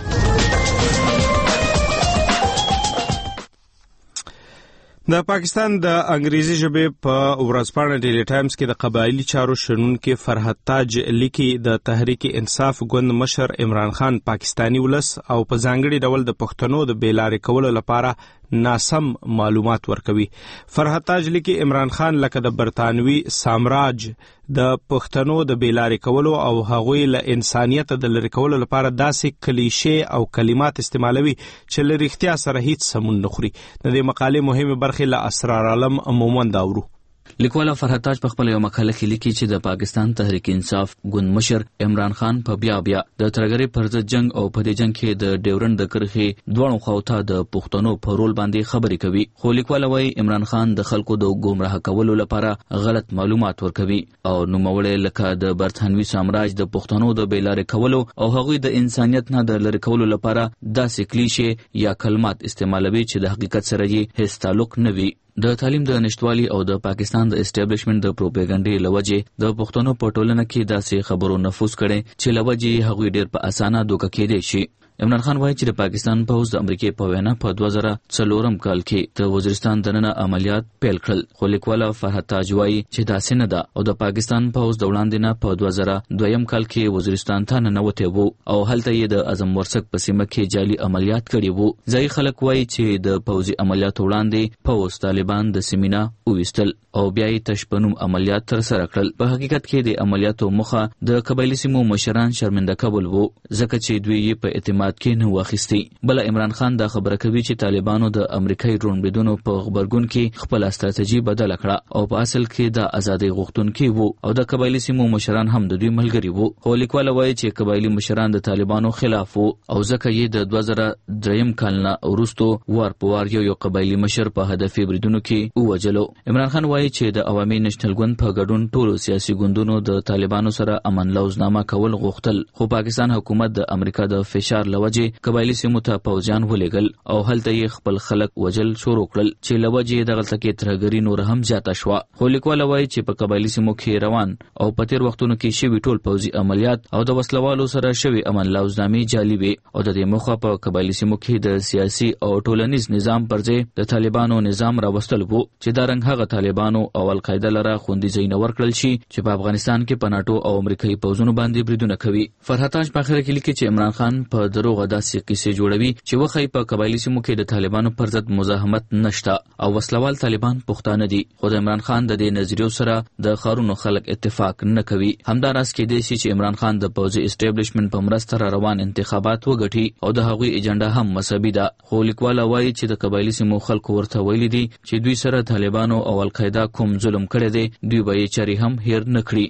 د پاکستان د انګریزي ژبې په ورځپاڼه ډیلی ټایمز کې د قبایلی چارو شنونکي فرحت تاج لیکي د تحریک انصاف ګوند مشر عمران خان پاکستانی ولس او په ځانګړي ډول د پښتنو د بیلارې کولو لپاره ناسم معلومات ورکوي. فرحت تاج لیکي عمران خان لکه د برطانوي سامراج د پښتنو د بیلارې کولو او هغوی له انسانیت د لرې کولو لپاره داسې کلیشې او کلمات استعمالوي چې له رښتیا سره هیڅ سمون نه خوري. د دې مقالې مهمه برخې له اسرار عالم مومند اورو. لیکوال فرحت تاج په خپل یو مقاله کې لیکي چې د پاکستان تحریک انصاف ګوند مشر عمران خان په بیا د ترګری پر ضد جنگ او په دې جنگ کې د ډیورند د کرښې دوه خواته د پښتنو په رول باندې خبرې کوي. خو لیکوال وايي عمران خان د خلکو د ګمراه کولو لپاره غلط معلومات ورکوي او نوموړی لکه د برطانوي سامراج د پښتنو د بیلارې کولو او هغوی د انسانیت نه د لرې کولو لپاره داسې کلیشې یا کلمات استعمالوي چې د حقیقت سره یې هیڅ تعلق نه وي. د تعلیم د نشټوالي او د پاکستان د اسټابلیشمنت د پروپاګاندا لوجې د پښتنو په ټولنه کې داسې خبرو نفوذ کړي چې لوجې هغوی ډېر په اسانه دوکه کېدی شي. عمران خان وایي چې د پاکستان پوځ د امریکای په وینا په 2004 کال کې د وزیرستان دننه عملیات پیل کړل. خو لیکوال فرحت تاج وایي چې داسې نه ده او د پاکستان پوځ د وړاندې نه په 2002 کال کې وزیرستان ته ننوتی وو او هلته یې د اعظم ورسک په سیمه کې جعلي عملیات کړي وو. ځایي خلک وایي چې د پوځي عملیاتو وړاندې پوځ طالبان د سیمینه وویستل او بیا یې تشپنوم عملیات تر سره کړل. په حقیقت کې د عملیاتو موخه د قبایلی سیمو مشران شرمنده کول وو ځکه چې دوی یې په اعتماد کې نه واخیستي. بل عمران خان دا خبره کوي چې طالبانو د امریکایي ډرون بریدونو په خبرګون کې خپل استراتیژي بدله کړه او په اصل کې د ازادۍ غوښتونکي وو او د قبایلی سیمو مشران هم د دوی ملګري وو. خو لیکوال وایي چې قبایلی مشران د طالبانو خلاف وو او ځکه یې د 2003 کال نه وروسته وار په وار یو قبایلی مشر په هدفي بریدونو کې ووجلو. عمران خان وایي چې د عوامي نېشنل ګوند په ګډون ټولو سیاسي ګوندونو د طالبانو سره امن لوزنامه کول غوښتل، خو پاکستان حکومت د امریکا د فشار لوجې قبایلی سیمو ته پوځیان ولېږل او هلته یې خپل خلک وجل شروع کړل چې لوجې دغلته کې ترهګري نور هم زیاته شوه. خو لیکوال وایي چې په قبایلی سیمو کې روان او په تیر وختونو کې شوي ټول پوځي عملیات او د وسلوالو سره شوي امن لوزنامې جعلي وي او د دې موخه په قبایلی سیمو کې د سیاسي او ټولنیز نظام پر ځای د طالبانو نظام راوستل وو چې دا رنګ هغه طالبانو او القاعده لره خوندي ځایونه ورکړل شي چې په افغانستان کې په ناټو او امریکایي پوځونو باندې بریدونه کوي. فرحت تاج په اخر کې لیکي چې عمران خان په دروغه داسې کیسې جوړوي چې وخی په قبایلی سیمو کې د طالبانو پر ضد مزاحمت نشته او وسلوال طالبان پښتانه دي. خو د عمران خان د دې نظریو سره د خارونو خلک اتفاق نه کوي. همداراز کې دی چې عمران خان د پوځي اسټابلیشمنت په مرسته را روان انتخابات وګټي او د هغوی ایجنډا هم مذهبي ده. خو لیکوال وایي چې د قبایلی سیمو خلکو ورته ویلي دي چې دوی سره طالبانو او القاعده کوم ظلم کړی دی دوی به یې چاري هم هیر نه کړي.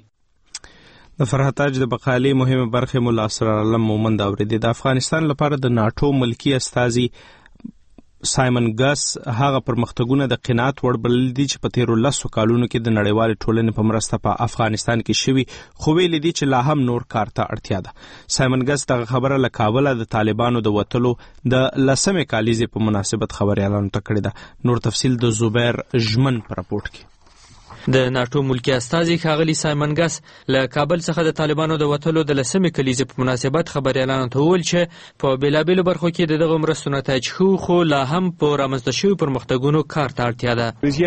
د فرحت تاج د مقالې مهمه برخه مولا اسرار عالم مومند اوریدي. د افغانستان لپاره د ناټو ملکی استازي سایمن ګس هغه پرمختګونه د قناعت وړ بلل دي چې په تیرو 10 کالونو کې د نړیوال ټولنې په مرسته په افغانستان کې شوي، خو ویل دي چې لا هم نور کار ته اړتیا ده. سایمن ګس دغه خبره له کابل د طالبانو د وټلو د 10 کالیزې په مناسبت خبري اعلان کړی ده. نور تفصیل د زبیر ژمن په راپورټ کې. د ناټو ملکی استازي ښاغلي سایمن ګس له کابل څخه د طالبانو د وټلو د 10 کلیزې په مناسبت خبري اعلان وکړ چې په بیلابیلو برخو کې دغه مرستو نتایج خو لا هم په رامنځته شویو پرمختګونو کار ته اړتیا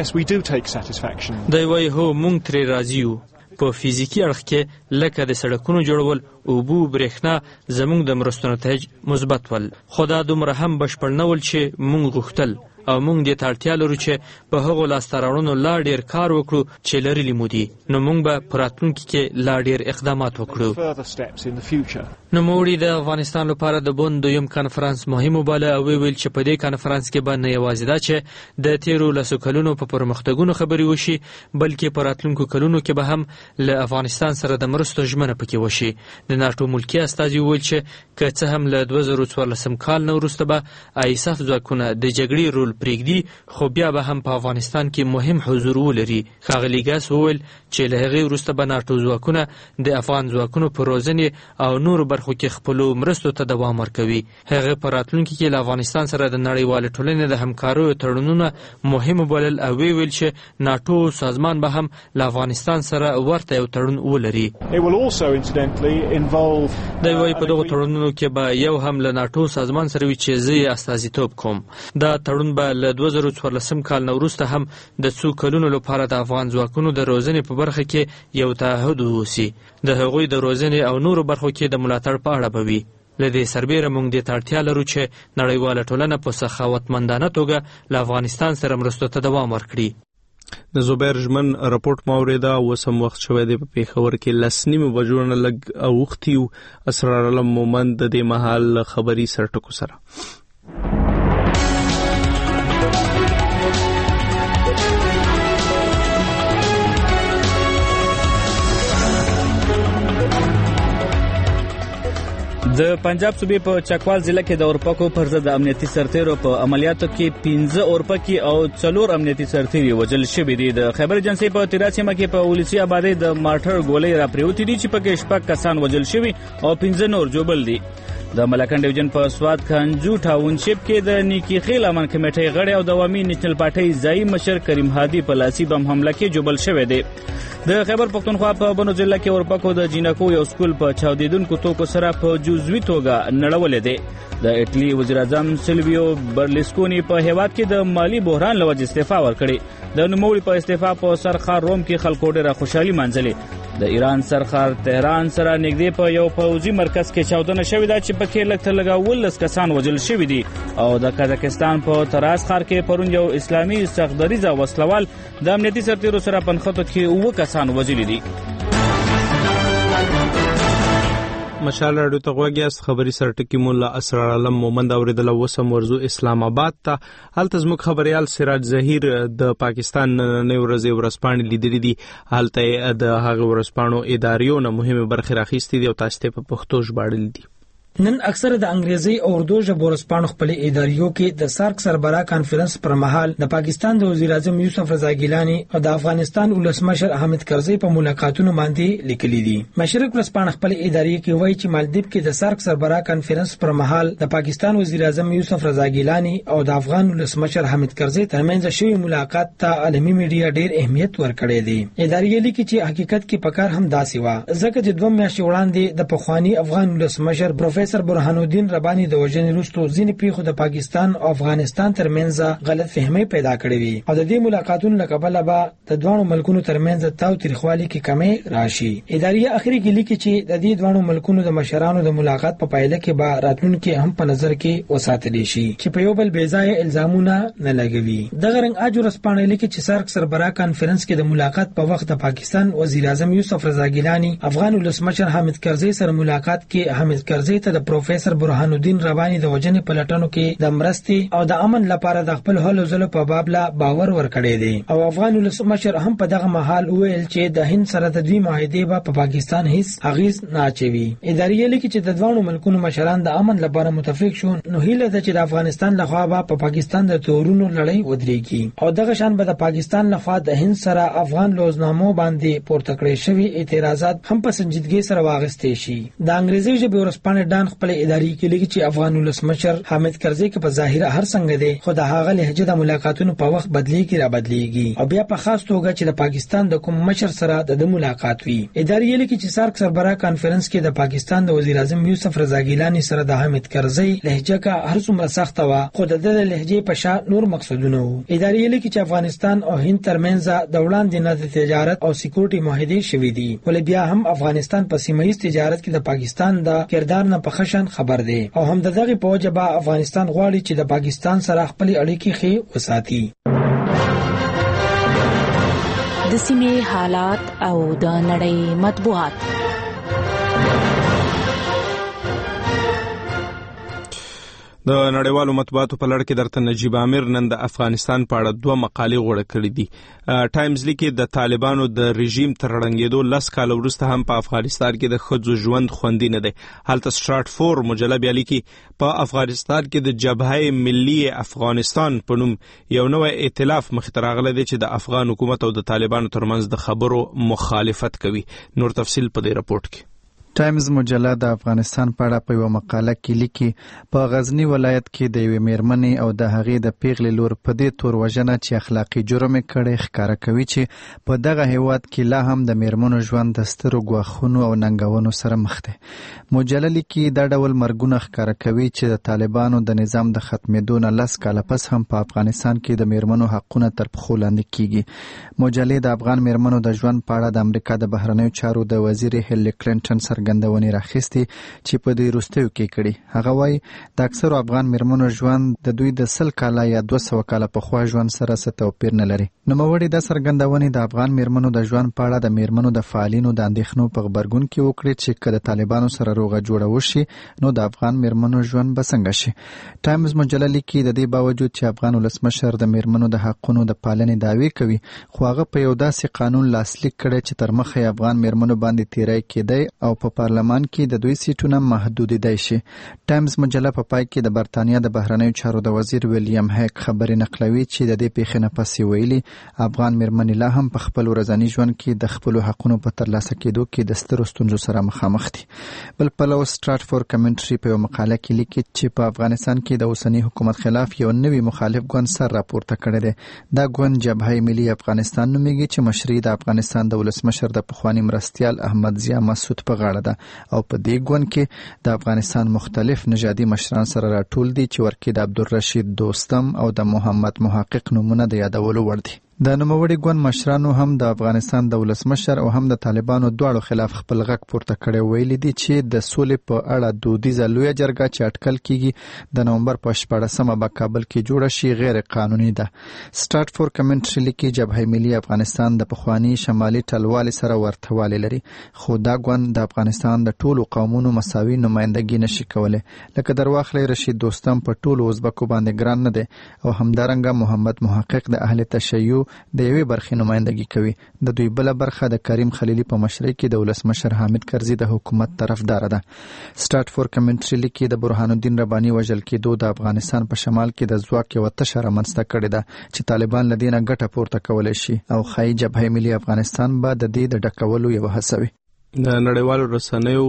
ده. دی وایي هو موږ ترې راضي یو. په فزیکی اړخ کې لکه د سړکونو جوړول، اوبو، برېښنا زموږ د مرستو نتایج مثبت ول، خو دا دومره هم بشپړ نه ول چې موږ غوښتل او موږ دې ته اړتیا لرو چې په هغو لاسته راوړنو لا ډیر کار وکړو چې لرلي مو دي، نو موږ به په راتلونکي کې لا ډیر اقدامات وکړو. نوموړي د افغانستان لپاره د بون دویم کنفرانس مهم وباله او ویل چې په دې کنفرانس کې به نه یوازې دا چې د تیرو لسو کلونو په پرمختګونو خبرې وشي، بلکې په راتلونکو کلونو کې به هم له افغانستان سره د مرستو ژمنه پکې وشي. د ناټو ملکي استازي وویل چې که څه هم له 2014 کال نه وروسته به ایساف ځواکونه د جګړې رول پرېږدي، خو بیا به هم په افغانستان کې مهم حضور ولري. ښاغلي ګاس وویل چې له هغې وروسته به ناټو ځواکونه د افغان ځواکونو په روزنې او نورو برخو کې خپلو مرستو ته دوام ورکوي. هغه په راتلونکي کې له افغانستان سره د نړیوالې ټولنې د همکاریو تړونونه مهم وبلل او ویل چې ناټو سازمان به هم له افغانستان سره ورته یو تړون ولري. دوی وايي په دغو تړونونو کې به یو هم له ناټو سازمان سره وي چې زه یې استازیتوب کوم. دا تړون به له 2014 کال نه وروسته هم د څو کلونو لپاره د افغان ځواکونو د روزنې په برخه کې یو تعهد واوسي. د هغوی د روزنې او نورو برخو کې د ملاتړ په اړه به وي. له دې سربیره موږ دې ته اړتیا لرو چې نړیواله ټولنه په سخاوتمندانه توګه له افغانستان سره مرستو ته دوام ورکړي. د زبیر ژمن راپورټ مو اوریدا، اوس هم وخت شوی دی په پیښور کې 10:30 بجو نه لږ اوښتي یو. اسرار علم مومند د دې مهال خبري سرټکو سره. د پنجاب صوبې په چکوال ضلع کې د اورپکو پر ضد امنیتي سرتیرو په عملیاتو کې 15 اورپکي او 4 امنیتي سرتیري وژل شوي دي. د خیبر ایجنسۍ په تیرا سیمه کې په ولسی آبادی د مارټر ګولۍ راپریوتې دي چې پکې 6 کسان وژل شوي او 15 نور جوبل دي. د ملکن ډیویژن په سواد خانجو ټاونشپ کې د نیکی خیل امن کمیټې غړي او د عوامي نېشنل پارټۍ ځای مشر کریم هادي په لاسي بم حمله کې جوبل شوی دی. د خیبر پختونخوا په بنو ضلع کې اورپکو د جینکو یو سکول په چاودیدونکو توکو سره په جزوي توګه نړولې دی. د ایټلی وزیر اعظم سیلویو برلسکونی په هیواد کې د مالی بحران لوجه استعفا ورکړي. د نوموړي په استعفا په سرخار روم کې خلکو ډېره خوشحالي منځلې. د ایران سرخار تهران سره نږدې په یو پوځي مرکز کې چاودنه شوې ده چې پکې لږ تر لږه 19 کسان وژل شوي دي. او د قزاقستان په تراس ښار کې پرون یو اسلامي سختدریزه وسلوال د امنیتي سرتیرو سره په نښتو کې 9 کسان وژلي دي. مشال راډیو ته غوږیاست. خبري سرټکی مولا اسرار علم مومند اوریدل وسم ورزو اسلام آباد ته. هلته زموږ خبريال سراج ظهیر د پاکستان نن ورځې ورسپانې لیدلې دي. هلته د هغه ورسپانو اداریو نه مهمه برخه راخیستې دي او تاسو ته په پښتو ژباړل دي. نن اکثر د انګریزي او اردو ژبو ورسپانو خپل اداریو کې د سارک سربراہ کانفرنس پر مهال د پاکستان د وزیر اعظم یوسف رضا ګیلانی او د افغانستان ولسمشر احمد کرزي په ملاقاتونو باندې لیکلي دي. مشرق ورسپانو خپل اداریو کې وایي چې مالدیپ کې د سارک سربراہ کانفرنس پر مهال د پاکستان وزیر اعظم یوسف رضا ګیلانی او د افغان ولسمشر احمد کرزي ترمنځ شوی ملاقات ته عالمي میډیا ډېر اهمیت ورکړی دی. اداریو لیکي چې حقیقت کې پکار هم داسې و، ځکه چې 2 میاشتې وړاندې د پخوانی افغان ولسمشر پروفیسور برهان الدین ربانی د وژنې وروسته ځینې پیښو د پاکستان او افغانستان ترمنځ غلط فهمي پیدا کړې وي او د دې ملاقاتونو له کبله به د دوه ملکونو ترمنځ تاو تریخوالي کې کمی راشي. اداریه اخري کې لیکي چې د دې دوه ملکونو د مشرانو د ملاقات په پایله کې به راتلونکي هم په نظر کې وساتل شي چې په یو بل بیځای الزامونه نه لګوي. دغه رنګ اجر سپانه لیکي چې سارک سربراہ کانفرنس کې د ملاقات په وخت د پاکستان وزیر اعظم یوسف رضا ګیلانی افغان ولسمشر حامد کرزي سره ملاقات کې حامد کرزي ته د پروفیسور برهان الدین ربانی د وژنې په لټونو کې د مرستې او د امن لپاره د خپل هلو ځلو په باب لا باور ورکړی دی. او افغان ولسمشر هم په دغه مهال ویل چې د هند سره د دوی معاهده به په پاکستان هیڅ اغیز نه اچوي. ادارې لیکي چې د دوه ملکونو مشران د امن لپاره متفق شو، نو هیله ده چې د افغانستان لخوا به په پاکستان د تورونو لړۍ ودرېږي او دغه شان به د پاکستان لخوا د هند سره افغان لوزنامو باندې پورته کړی شوی اعتراضات هم په سنجیدګۍ سره واغستې شي. د انګریزي ژبې ورسپانې ډان خپل ادارې کې لیکي چې افغان ولسمشر حامد کرزي کې په ظاهر هر څنګه دی، خو د هغه لهجه د ملاقاتونو په وخت بدلیږي را بدلیږي او بیا په خاص توګه چې د پاکستان د کوم مشر سره د ملاقات وي. ادارې لیکي چې سارک سربراہ کانفرنس کې د پاکستان د وزیر اعظم یوسف رضا ګیلانی سره د حامد کرزي لهجه کا هر څومره سخته و، خو د لهجې په شا نور مقصدونه وو. ادارې لیکي چې افغانستان او هند ترمنځ د وړاندې نه د تجارت او سکیورټي معاهده شوې دي، ولې بیا هم افغانستان په سیمه ایز تجارت کې د پاکستان د کردار نه په خشن خبر دی او هم دغه په وجه به افغانستان غواړي چې د پاکستان سره خپل اړیکې ښې وساتي. د سیمې حالات او د نړۍ مطبوعات. د نړیوالو مطبوعاتو په لړ کې درته نجیب عامر نن د افغانستان په اړه 2 مقالې غوړه کړې دي. ټایمز لیکي د طالبانو د رژیم تر ړنګېدو 10 کال وروسته هم په افغانستان کې د ښځو ژوند خوندي نه دی. هلته سټراتفور مجله بیا لیکي په افغانستان کې د جبهه ملي افغانستان په نوم یو نوی ائتلاف مخې ته راغلی دی چې د افغان حکومت او د طالبانو ترمنځ د خبرو مخالفت کوي. نور تفصیل په دې راپورټ کې. ټایمز مجله د افغانستان په اړه په یو مقاله کې لیکي په غزنی ولایت کې د یوې میرمنې او د هغې د پیغلې لور په دې تور وژنه چې اخلاقي جرم یې کړی ښکاره کوي چې په دغه هیواد کې لا هم د میرمنو ژوند د سترو ګواښونو او ننګونو سره مخ دی. مجله لیکي دا ډول مرګونه ښکاره کوي چې د طالبانو د نظام د ختمېدو نه 10 کاله پس هم په افغانستان کې د میرمنو حقونه تر پښو لاندې کیږي. مجلې د افغان میرمنو د ژوند په اړه د امریکا د بهرنیو چارو د وزیر هیلری کلینټن څرګندونې راخیستي چې په دې وروستیو کې کړي. هغه وایي د اکثرو افغان میرمنو ژوند د دوی د 100 کاله یا 200 کاله پخوا ژوند سره څه توپیر نه لري. نوموړي دا څرګندونې د افغان میرمنو د ژوند په اړه د میرمنو د فعالینو د اندېښنو په غبرګون کې وکړي چې که د طالبانو سره روغه جوړه وشي نو د افغان میرمنو ژوند به څنګه شي. ټایمز مجله لیکي د دې باوجود چې افغان ولسمشر د میرمنو د حقونو د پالنې دعوی کوي خو هغه په یو داسې قانون لاسلیک کړی چې تر مخه افغان میرمنو باندې تیری کېدی او په پارلمان کې د دوی سیټونه محدودیدای شي. ټایمز مجله په پای کې د برتانیا د بهرنیو چارو د وزیر ویلیام هیک خبرې نقلوي چې د دې پیښې نه پس ویلي افغان میرمنې لا هم په خپل ورځني ژوند کې د خپل حقونو په ترلاسه کېدو کې د سترو ستونزو سره مخامخ دي. بل پلو سټراتفور کمنټري په یو مقاله کې لیکي چې په افغانستان کې د اوسنی حکومت خلاف یو نوی مخالف ګوند سر راپورته کړی دی. دا ګوند جبهه ملي افغانستان نومیږي چې مشري د افغانستان د ولسمشر د پخوانی مرستیال احمد ضیا مسعود په غاړه ده او په دې ګوند کې د افغانستان مختلف نژادي مشران سره راټول دي چې ورکې د عبدالرشید دوستم او د محمد محقق نومونه د یادولو وړ دي. د نوموړي ګوند مشرانو هم د افغانستان د ولسمشر او هم د طالبانو دواړو خلاف خپل غږ پورته کړی ویلي دي چې د سولې په اړه دودیزه لویه جرګه چې اټکل کیږي د نومبر په 14مه په کابل کې جوړه شي غیر قانوني ده. سټارټفور کمنټري لیکي جبهه ملي افغانستان د پخوانی شمالي ټلوالې سره ورتهوالی لري خو دا ګوند د افغانستان د ټولو قومونو مساوي نمائندګي نشي کولی. لکه درواخلی رشید دوستم په ټولو ازبکو باندې ګران نه دی او همدارنګه محمد محقق د اهل تشیع د یوې برخې نمائندګي کوي. د دوی بله برخه د کریم خلیلي په مشرۍ کې د ولسمشر حامد کرزي د حکومت طرفدار ده. سټارټفور کمنټري لیکي د برهان الدین رباني وژل کېدو د افغانستان په شمال کې د ځواک یوه تشه رامنځته کړې ده چې طالبان له دې نه ګټه پورته کولی شي او ښایي جبهه ملي افغانستان به د دې د ډکولو یوه هڅه وي. د نړیوالو رسنیو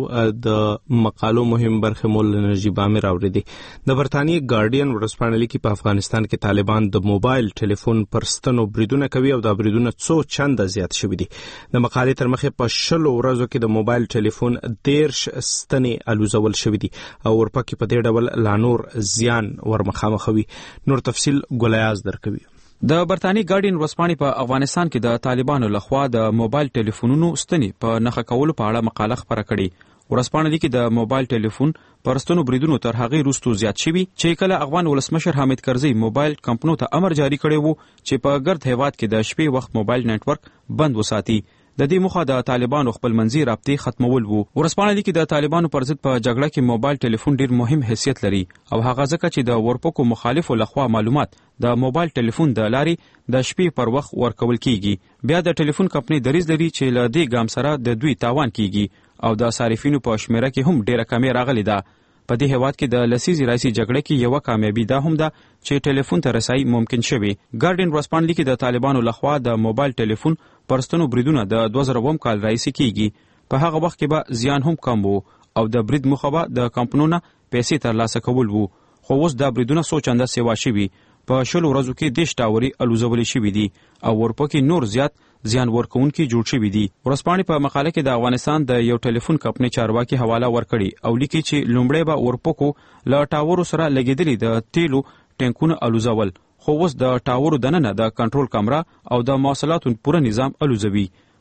د مقالو مهم برخه مول نجیب عامر اوریدي. د برتانیې ګارډین ورځپاڼه لیکي په افغانستان کې طالبان د موبایل ټلیفون پر ستنو بریدونه کوي او دا بریدونه څو چنده زیات شوي دي. د مقالې تر مخه په 20 ورځو کې د موبایل ټلیفون 13 ستنې الوزول شوي دي او ورپکې په دې ډول لا نور زیان ورمخامخوي. نور تفصیل ګولیاز درکوي. د برتانی ګارډین ورځپاڼې په افغانستان کې د طالبانو لخوا د موبایل ټلیفونونو ستنې په نښه کولو په اړه مقاله خپره کړې. ورځپاڼه لیکي د موبایل ټلیفون پرستونو بریدونو تر هغې وروسته زیات شوي چې کله افغان ولسمشر حامد کرزي موبایل کمپنیو ته امر جاری کړی وو چې په ګرد هیواد کې د شپې وخت موبایل نتورک بند وساتي. د دې موخه د طالبانو خپل منځي رابطې ختمول وو. ورځپاڼه لیکي د طالبانو پر ضد په جګړه کې موبایل ټلیفون ډیر مهم حیثیت لري او هغه ځکه چې د ورپکو مخالفو لخوا معلومات د موبایل ټلیفون د لارې د شپې پر وخت ورکول کیږي. بیا د ټلیفون کمپنۍ دریځ لري چې له دې ګام سره د دوی تاوان کیږي او د صارفینو په شمیره کې هم ډیره کمې راغلي ده. په دې هیواد کې د لسیزې راځي جګړه کې یو کامیابی ده هم ده چې ټلیفون ته رسایي ممکن شوي. ګارډین ورځپاڼه لیکي د طالبانو لخوا د موبایل ټلیفون پرستونو بریدونه د 2000 کال راځي کیږي. په هغه وخت کې به زیان هم کم وو او د برید موخه به د کمپنیونو پیسې ترلاسه کول وو. خو اوس دا بریدونه څو چنده سیوا شوي. په 20 ورځو کې 10 ټاوري الوزول شوي دي او ورپکې نور زیات زیان ورکوونکي جوړ شوي دي. ورځپاڼې په مقاله کې د افغانستان د یو ټلیفون کمپنۍ چارواکي حواله ورکړي او لیکي چې لومړی به ورپکو له ټاورو سره لګېدلي د تیلو ټینکونه الوزول خو اوس د ټاورو دننه د کنټرول کمره او د مواصلاتو پوره نظام الوزوي.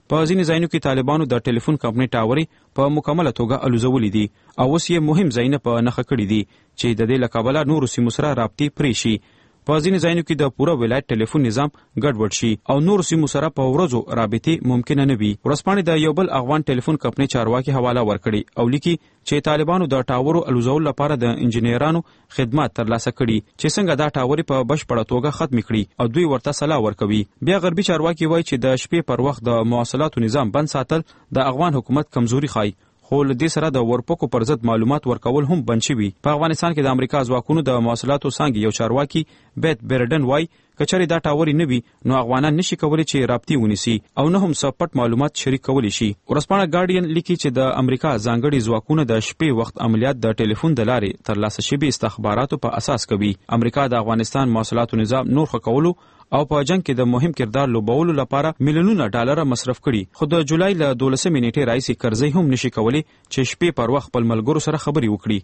په ځینې ځایونو کې طالبانو د ټلیفون کمپنۍ ټاورې په مکمله توګه الوزولې دي او اوس یې مهم ځایونه په نښه کړي دي چې د دې له کبله نورو سیمو سره رابطې پرې شي. په ځینې ځایونو کې د پوره ولایت ټلیفون نظام ګډوډ شي او نورو سیمو سره په ورځو رابطې ممکنه نه وي. ورځپاڼې د یو بل افغان ټلیفون کمپنۍ چارواکي حواله ورکړي او لیکي چې طالبانو د ټاورو الوزولو لپاره د انجینرانو خدمات ترلاسه کړي چې څنګه دا ټاورې په بشپړه توګه ختم کړي او دوی ورته سلا ورکوي. بیا غربي چارواکي وایي چې د شپې پر وخت د مواصلاتو نظام بند ساتل د افغان حکومت کمزوري ښایي، خو له دې سره د ورپکو پر ضد معلومات ورکول هم بند شوي. په افغانستان کې د امریکا ځواکونو د مواصلاتو څانګې یو چارواکي بیت بیرډن وایي کچاري دا ټاوري نه وي نو افغانان نشي کولی چې رابطې ونیسي او نه هم څه پټ معلومات شریک کولی شي. ورځپاڼه ګارډین لیکي چې د امریکا ځانګړي ځواکونه د شپې وخت عملیات د ټلیفون د لارې ترلاسه شوي استخباراتو په اساس کوي. امریکا د افغانستان مواصلاتو نظام نور ښه کولو او په جنگ کې د مهم کردار لوبولو لپاره میلیونونه ډالر مصرف کړي، خو د جولای له 12 نیټې راځي کرزی هم نشي کولی چې شپې پر وخت خپل ملګرو سره خبري وکړي.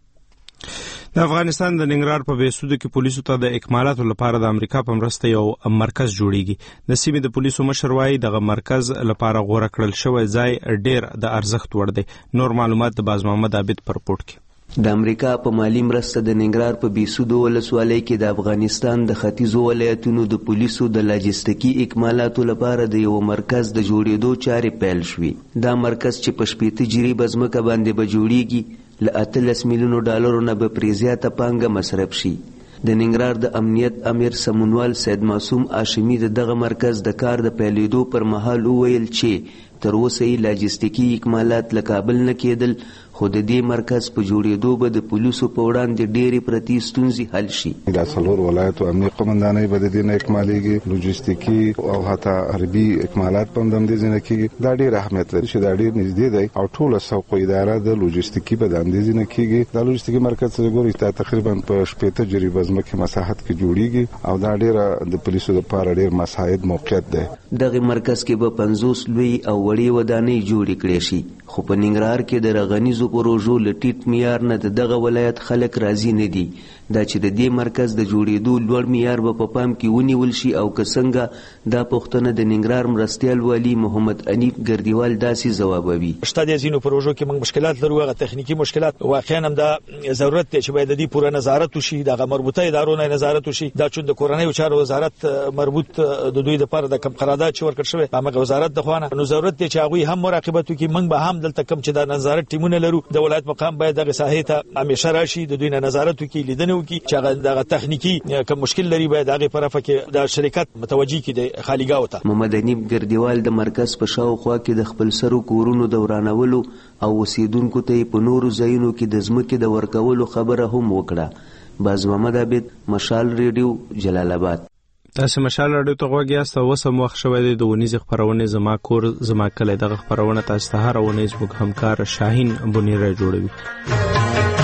د افغانستان د ننګرهار په بیسودو کې پولیسو ته د اکمالاتو لپاره د امریکا په مرسته یو مرکز جوړیږي. د سیمې د پولیسو مشر وایي دغه مرکز لپاره غوړه کړل شوی ځای ډیر د ارزښت وړ دی. نور معلومات د باز محمد عابد پر رپورټ کې. د امریکا په مالی مرسته د ننګرهار په بیسودو ولسوالۍ کې د افغانستان د ختیځو ولایتونو د پولیسو د لاجستیکي اکمالاتو لپاره د یو مرکز د جوړېدو چارې پیل شوې. دا مرکز چې په 80 جریبه ځمکه باندې به جوړیږي له 18 میلیونو ډالرو نه به پرې زیاته پانګه مصرف شي. د ننګرهار د امنیت امیر سمونوال سید معصوم هاشمي دغه مرکز د کار د پیلېدو پر مهال وویل چې تر اوسه یې لاجستیکي اکمالات له کابل نه کېدل، خو د دې مرکز په جوړېدو به د پولیسو په وړاندې ډېرې پرتې ستونزې حل شي. دا څلور ولایتو امنیه قومندانۍ به د دې نه اکمالېږي، لوجستیکي او حتی حربي اکمالات په هم د همدې ځای نه کېږي. دا ډېر اهمیت لري چې دا ډېر نږدې دی او ټوله سوق اداره د لوجستیکي په د همدې ځای نه کېږي. دا لوجستیکي مرکز چې ګورئ دا تقریبا په 80 جریبه ځمکې مساحت کې جوړیږي او دا ډېره د پولیسو لپاره ډېر مساعد موقعیت دی. دغه مرکز کې به 50 لوی او وړې ودانۍ جوړې کړې شي، خو په ننګرهار کې د رغنیزو پروژو له ټیټ معیار نه دغه ولایت خلک راضي نه دي. دا چې د دې مرکز د جوړېدو لوړ معیار به په پام کې ونیول شي او که څنګه دا پوښتنه د ننګرهار مرستیال والي محمد انیف ګردیوال داسې ځوابوي. شته د ځینو پروژو کې موږ مشکلات لرو، هغه تخنیکی مشکلات واقعا هم دا ضرورت دی چې باید د دې پوره نظارت وشي، دغه مربوطه ادارو نه نظارت وشي. دا چې د کورنۍ چارو وزارت مربوط د دوی لپاره د کم قرارداد چې ورکړ شوی هغه وزارت د خوانه نو ضرورت دی چې هغه هم مراقبت وکړي. موږ به هم دلته کم چې د نظارت ټیمونه لرو، د ولایت مقام باید دغه ساحې ته همیشه راشي، د دوی نه نظارت وکړي، لیدنه وکړي چې هغه دغه تخنیکی کوم مشکل لري باید هغه طرفه کې د شرکت متوجي کړي د خالیګاو ته. محمد انیب ګردیوال د مرکز په شاوخوا کې د خپل سرو کورونو د ورانولو او اوسیدونکو ته په نورو ځایونو کې د ځمکې د ورکولو خبره هم وکړه. باز محمد عابد، مشال ریډیو، جلال آباد. تاسو مشال راډیو ته غوږ یاست. اوس هم وخت شوی دی د ونیزې خپرونې زما کور زما کلی. دغه خپرونه تاسو ته هره ونیز موږ همکار شاهین بنیره جوړوي.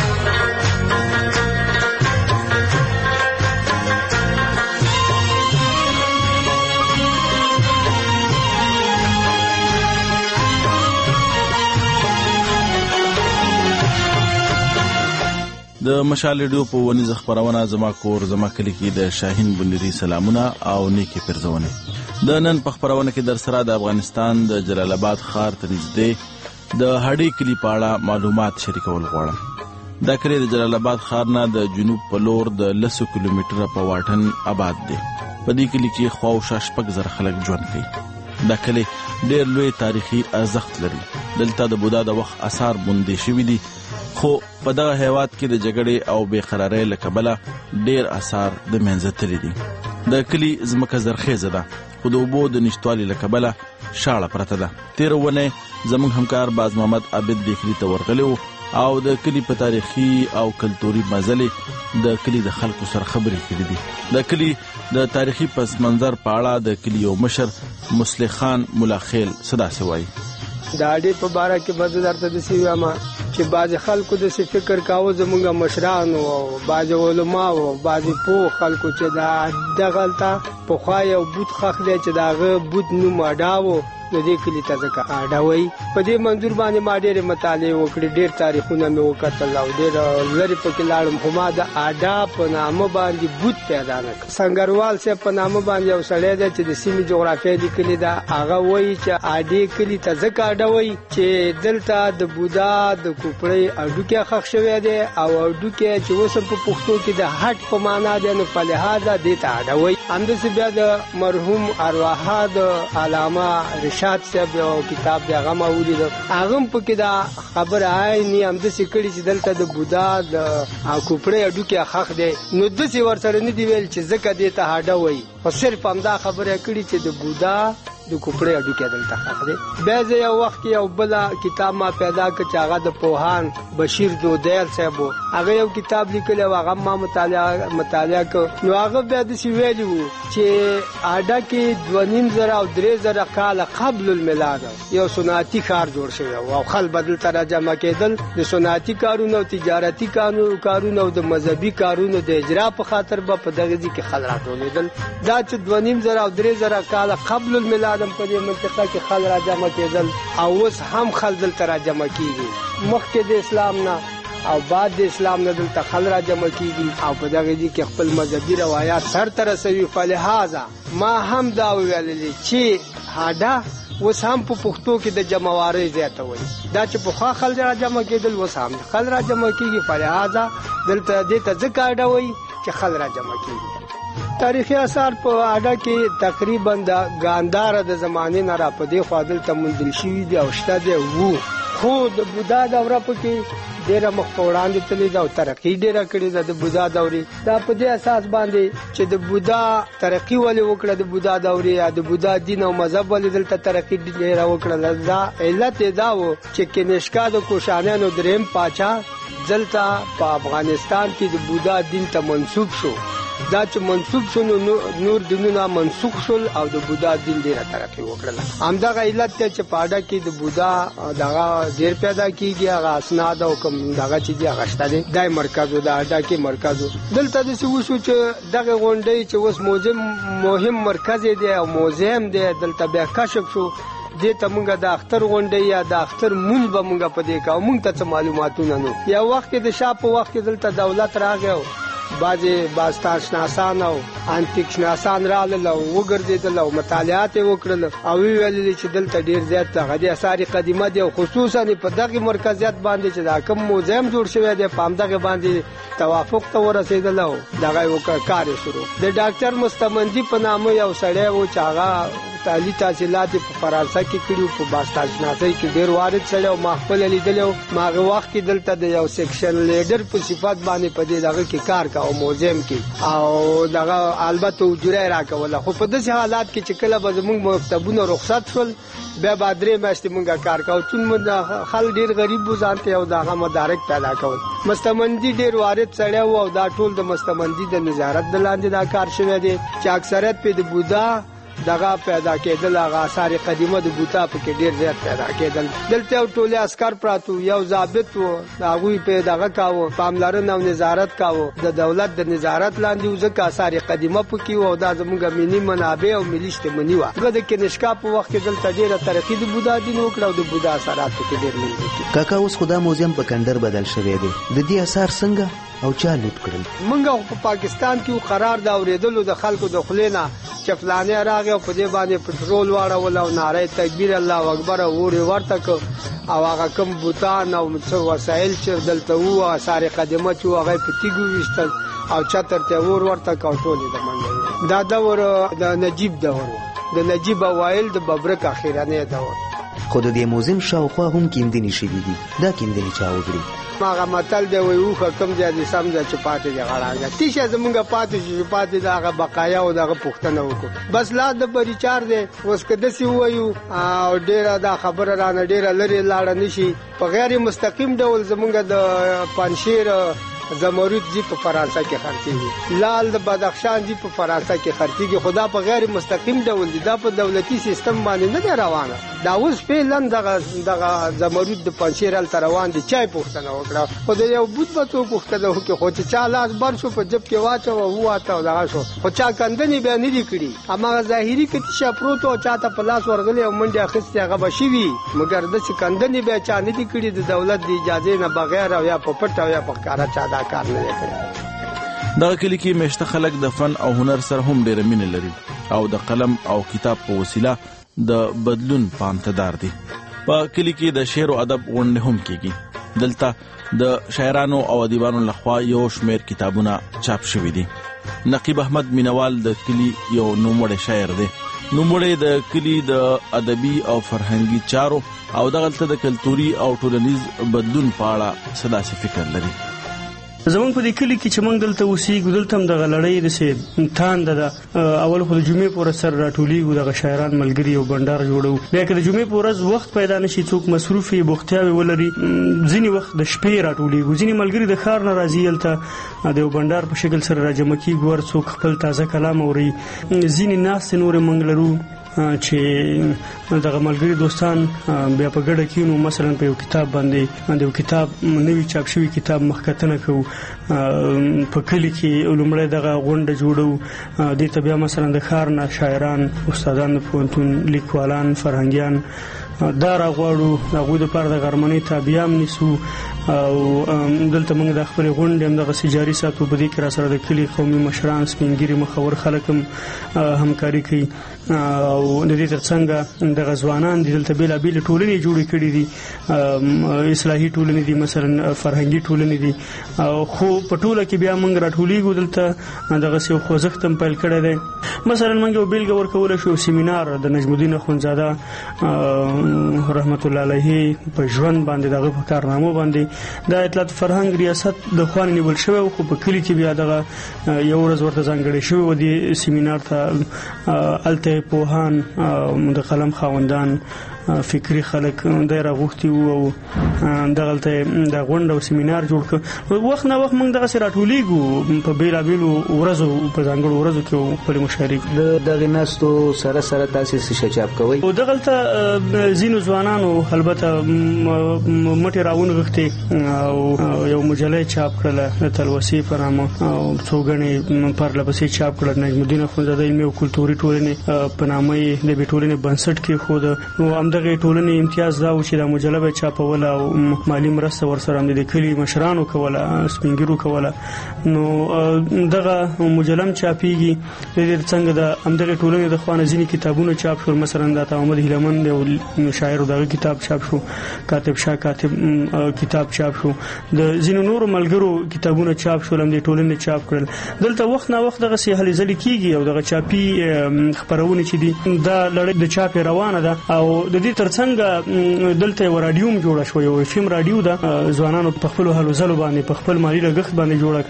د مشال ریډیو په ونیز خبرونه زما کور زما کلی کې د شاهین بنيري سلامونه او نیکی پرځونه. د نن په خبرونه کې در سره د افغانستان د جلال آباد ښار ته نږدې د هډې کلی په اړه معلومات شریکول غواړم. دا کلی د جلال آباد ښار نه د جنوب په لور د 10 کیلومتره په واټن آباد دی. په دې کلی کې خواوشا 6,000 خلک ژوند کوي. دا کلی ډېر لوی تاریخي ارزښت لري. دلته د بودا د وخت آثار موندل شوي دي، خو په دغه هیواد کې د جګړې او بې قرارۍ له کبله ډېر آثار د منځه تللي دي. د کلي ځمکه زرخیزه ده، خو د اوبو د نشتوالي له کبله شاړه پرته ده. تېره اونۍ زموږ همکار باز محمد عابد دې کلي ته ورغلی و او د کلي په تاریخي او کلتوري مزلې د کلي د خلکو سره خبرې کړې دي. د کلي د تاریخي پس منظر په اړه د کلي یو مشر مصلح خان ملاخیل صداسې وایي. د اډې په باره کې به زه درته داسې وایم چې بعضې خلکو داسې فکر کاوه زمونږ مشرانو او بعضې علماو او بعضې پوه خلکو چې دغلته پخوا یو بوت ښخ دی چې د هغه بوت نوم اډا و نو دې کلی ته ځکه اډوي. په دې منظور باندې ما ډېر مطالعه وکړې، ډېر تاریخونه مې وکتل او ډېر لري پکې لاړم، خو ما د اډا په نامه باندې بوت پیدا نه کړ. سنگروال صاحب په نامه باندې یو سړی دی چې د سیمې جغرافیه لیکلې ده، هغه وایي چې اډې کلی ته ځکه اډوي چې دلته د بودا د کوپړې اډوکې ښخ شوی دی او اډوکې چې اوس په پښتو کې د هټ په معنا دی، نو په لحاظه دې ته اډوي. همداسې بیا د مرحوم ارواحه د علامه رشاد صاحب یو کتاب دی، هغه ما ولید، هغه هم پکې دا خبره عیني همداسې کړي چې دلته د بودا د کوپړې اډوکې ښخ دی، نو داسې ورسره نه دی ویل چې ځکه دې ته اډوي، خو صرف همدا خبره کړي چې د بودا د کوپړې اډوکې دلته ښخ دی. بیا زه یو وخت یو بل کتاب ما پیدا کړ چې هغه د پوهان بشیر دودیل صاحب، هغه یو کتاب لیکلی و، هغه ما مطالعه کړ. نو هغه بیا داسې ویلي و چې اډه کې 2,500 او 3,000 کاله قبل المیلاد یو صنعتي ښار جوړ شوی او خلک به دلته راجمع کېدل، د صنعتي کارونو او تجارتي کارونو او د مذهبي کارونو د اجرا په خاطر به په دغه ځای کې خلک راټولېدل. دا چې 2,500 او 3,000 کاله قبل المیلاد په دې منطقه کې خلک راجمع کېدل او اوس هم خلک دلته راجمع کېږي، مخکې د اسلام نه او بعد د اسلام نه دلته خلک راجمع کېږي او په دغه ځای کې خپل مذهبي روایات سرته رسوي. فلهذا ما هم دا ویلي چې هاډه اوس هم په پښتو کې د جمعوارۍ ځای ته وایي، دا چې پخوا خلک راجمع کېدل اوس هم خلک راجمع کېږي. فلهذا دلته دې ته ځکه اډه وایي چې خلک راجمع کېږي. تاریخي آثار په اډه کې تقریبا د ګاندار د زمانې نه را پدې خوا دلته موندل شوي دي او شته دی وو، خو د بودا دوره پکې ډېره مخ په وړاندې تللې ده او ترقي ډېره کړې ده د بودا دورې. دا په دې اساس باندې چې د بودا ترقي ولې وکړه، د بودا دورې یا د بودا دین او مذهب ولې دلته ترقي ډېره وکړه، دا علت یې دا و چې کنیشکا د کوشانیانو دریم پاچا دلته په افغانستان کې د بودا دین ته منسوب شو. دا چې منسوب شو نور دینونه منسوخ شول او د بودا دین ډیره ترقی وکړه. همدغه علت ته چې پاډه کې د بودا دغه ډیر پیدا کیږي، هغه اسناد او کوم دغه چې دی هغه شته دی، دای مرکز د اډه کې مرکز دلته د څه وشو چې دغه غونډې چې اوس مهم مرکز دی او موزیم دی دلته بیا کشف شو. دې ته مونږه د اختر غونډې یا د اختر مونږ به مونږه پدې کاو، مونږ ته معلوماتونه نو. یا وخت د شاه په وخت دلته دولت راغی، بعضې باستان شناسان او انتیک شناسان راغلل او وګرځېدل او مطالعات یې وکړل او ویل چې دلته ډېر زیات هغه د اثار قدیمه دی او خصوصا په دغه مرکزیت باندې چې دا کوم موزیم جوړ شوی دی په همدغه باندې توافق ته ورسېدل او دغه وکړ کار شروع. د ډاکټر مستمندي په نامه یو سړی و چې هغه تعلیمي تحصیلات په فرانسه کې کړي، په باستان شناسۍ کې ډېر وارد سړی او ما خپل لیدلی و. ما هغه وخت کې دلته د یو سیکشن لیډر په صفت باندې په دې دغه کې کار او موزیم کې او دغه البته اجوره راکوله، خو په داسې حالات کې چې کله به زموږ مکتبونه رخصت شول بیا به 3 میاشتې مونږ کار کوو، چون خلک ډېر غریب و، ځان ته یو دغه مدارک پیدا کول. مستمندي ډېر وارد سړی و او دا ټول د مستمندي د نظارت د لاندې دا کار شوی دی چې اکثریت په د بودا دغه پیدا کېدل، هغه آثار قدیمه د بوتا په کې ډېر زیات پیدا کېدل. دلته یو ټولې عسکر پراتو، یو ضابط و، هغوی په دغه کاوه پاملرنه او نظارت کاوه، د دولت د نظارت لاندې و، ځکه آثار قدیمه پکې و او دا زموږ ملي منابع او ملي شتمني وه. هغه د کنیشکا په وخت کې دلته ډېره ترقي د بودا دین وکړه او د بودا اثرات پکې ډېر موندل. کاکا اوس خو دا موزیم په کندر بدل شوی دی، د دې اثار څنګه او چا لوټ کړل؟ موږ په پاکستان کې قرار دا اورېدلو د خلکو د خولې نه چې فلانې راغی او په دې باندې پټرول واړول او نعره تکبیر الله اکبر اورې ورته کړ او هغه کوم بوتان او څه وسایل چې دلته وو آثار قدیمه چې هغه په تیګو وشتل او چتر ته ورته کاټولې د منډه. دا دور د نجیب دور، د نجیب اوایل د ببرک اخیرانه دور. خو د دې موزیم شاوخوا هم کیندنې شوي دي، دا کیندنې چا وکړي؟ هغه متل دی وایي اوښه کوم ځای دې سمځه چې پاتې دی غړانګه، تیشه زمونږ پاتې شي چې پاتې د هغه بقایا او دغه پوښتنه وکړو. بس لا د بریچار دی اوس که داسې ووایو او ډېره دا خبره رانه ډېره لرې لاړه نه شي، په غیر مستقیم ډول زمونږ د پنشیر زمرود جی په فرانسه کې خرڅېږي، لال د بدخشان جی په فرانسه کې خرڅېږي، خو دا په غیر مستقیم ډول دی، دا په دولتي سیستم باندې نه دی روانه. دا اوس فعلا دغه زمرود د پنځیر ال روان دي چای پوښتنه وکړه خو د یو بوت په تو پوښتنه وکړه خو چې چا لاس بر شو په جب کې واچو او واته دغه شو خو چا کندنې به نه دي کړي اما ظاهري کې چې پروتو چاته په لاس ورغلي او منډه اخیستي هغه بشوي مګر د چې کندنې به چا نه دي کړي د دولت د اجازه نه بغیر او یا په پټ او یا په کارا چا دا کار نه کوي. دا کلی کې مشته خلک د فن او هنر سره هم ډېر مینه لري او د قلم او کتاب په وسیله د بدلون پامتدار دي. په کلی کې د شعر او ادب غونډې هم کیږي. دلته د شاعرانو او ادیبانو لخوا یو شمېر کتابونه چاپ شوي دي. نقیب احمد مینوال د کلی یو نوموړی شاعر دی. نوموړی د کلی د ادبي او فرهنګي چارو او دغلته د کلتوري او ټولنیز بدلون په اړه څه داسې فکر لري. زمونږ په دې کلی کې چې موږ دلته اوسېږو دلته هم دغه لړۍ داسې تانده ده. اول خو د جمعې په ورځ سره راټولېږو دغه شاعران ملګري او بنډار جوړوو. بیا که د جمعې په ورځ وخت پیدا نه شي څوک مصروف وي بوختیاوې ولري ځینې وخت د شپې راټولېږو. ځینې ملګري د ښار نه راځي هلته د یو بنډار په شکل سره راجمع کېږو هر څوک خپل تازه کلام اوري. ځینې ناستې نورې موږ لرو چې دغه ملګري دوستان بیا په ګډه کېنو مثلا په یو کتاب باندې د یو کتاب نوی چاپ شوی کتاب مخکتنه کوو. په کلی کې لومړی دغه غونډه جوړو دې ته بیا مثلا د ښار نه شاعران استادان د پوهنتون لیکوالان فرهنګیان دا راغواړو هغوی دپاره د غرمنۍ تابیا هم نیسو او دلته موږ د خپلې غونډې هم دغسې جاري ساتو. په دې کې را سره د کلي قومي مشران سپین ږیري مخور خلک هم همکاري کوي او د دې تر څنګ دغه ځوانان دي دلته بېلابېلې ټولنې جوړې کړي دي اصلاحي ټولنې دي مثلا فرهنګي ټولنې دي خو په ټوله کې بیا موږ راټولېږو دلته دغسې یو خوځښت هم پیل کړی دی. مثلا موږ یو بېلګه ورکولی شو سیمینار د نجم الدین اخندزاده رحمت الله علیه په ژوند باندې دغه په کارنامو باندې د اطلاعات فرهنګ ریاست د خوا نیول شوی خو په کلي کې بیا دغه یو ورځ ورته ځانګړې شوې وه دې سیمینار ته. هلته پوهان د قلم خاوندان فکري خلک دی راغوښتي وو او دغلته د غونډه او سیمینار جوړ کړ. وخت نه وخت موږ دغسې راټولېږو په بېلابېلو ورځو په ځانګړو ورځو کې خپلې مشاعرې کوو. د دغې ناستو سره سره تاسې څه شی چاپ کوئ؟ او دغلته ځینو ځوانانو البته مټې راونغښتې او یو مجله چاپ کړله د تلوسې په نامه او څو ګڼې پرله پسې چاپ کړه. نجم الدین اخندزاده علمي او کلتوري ټولنې په نامه یې د دې ټولنې بنسټ کېښود. نو همدغې ټولنې امتیاز دا و چې دا مجله به چاپوله او مالي مرسته ورسره هم د کلي مشرانو کوله سپین ږیرو کوله. نو دغه مجله هم چاپېږي. د دې څنګه د همدغې ټولنې د خوا نه ځینې کتابونه چاپ شول. مثلا د عطا محمد هیلهمند یو شاعر دغه کتاب چاپ شو. کاتب شاه کاتب کتاب چاپ شو. د ځینو نورو ملګرو کتابونه چاپ شول هم د ټولنې چاپ کړل. دلته وخت نه وخت دغسې هلې ځلې کېږي او دغه چاپي خپرونې چې دي دا لړۍ د چاپې روانه ده او د دې تر څنګه دلته یو راډیو هم جوړه شوه. یو FM راډیو ده ځوانانو په خپلو هلو ځلو باندې په خپل مالي لګښت باندې جوړه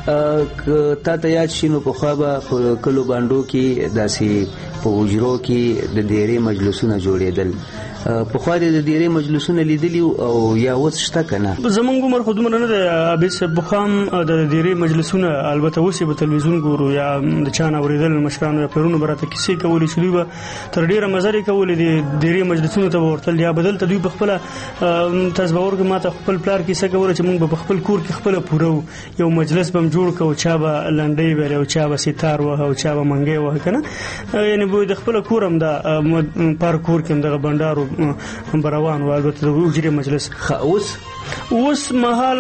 کړه. تا ته یاد شي نو پخوا به په کلو بانډو کې داسې په حجرو کې د دیرې مجلسونه جوړېدل. پخوا د دیرې مجلسونه لیدلي او یا اوس شته که نه؟ زموږ عمر خو دومره نه دی عابد صاحب. پخوا هم د دیرې مجلسونه البته اوس یې په تلویزیون ګورو یا د چا نه اورېدل مشرانو یا پلرونو به راته کیسې کولې چې دوی به تر ډېره مزرې کولې د دیرې مجلسونو ته به ورتل یا به دلته دوی په خپله تاسو به ورکړئ ما ته خپل پلار کیسه کوله چې موږ به په خپل کور کې خپله پوره وو. یو مجلس به هم جوړ کړو چا به لنډۍ ویلې او چا به سیتار وهه او چا به منګی وهه که نه. یعنې به د خپله کور هم دا پار کور کې هم دغه بنډارو روان و. البته د حجرې مجلس اوس مهال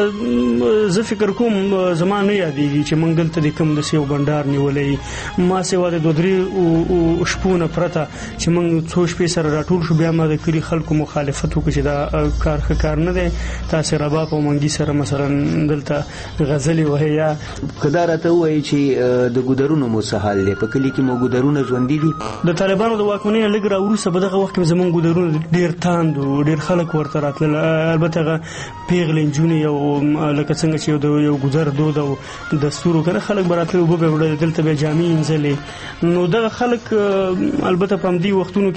زه فکر کوم زما نه یادېږي چې موږ دلته د کوم داسې یو بنډار نیولی. ما سوا د 2-3 شپو نه پرته چې موږ څو شپې سره راټول شو بیا ما د کلي خلکو مخالفت وکړو چې دا کار ښه کار نه دی. تاسې رباب او منګي سره مثلا دلته غزلې وهئ یا که دا راته ووایي چې د ګودرونو مو څه حال دی؟ په کلي کې مو ګودرونه ژوندي دي؟ د طالبانو د واکمنۍ نه لږ راوروسته په دغه وخت کې زموږ ګودرونه ډېر تاند و ډېر خلک ورته راتلل. البته پیغلې نجونې یو لکه څنګه چې یو ګودر دود او دستور کنه خلک براتل وبو به وړل دلته به جامې انځلې. نو دغه خلک البته په دې وختونو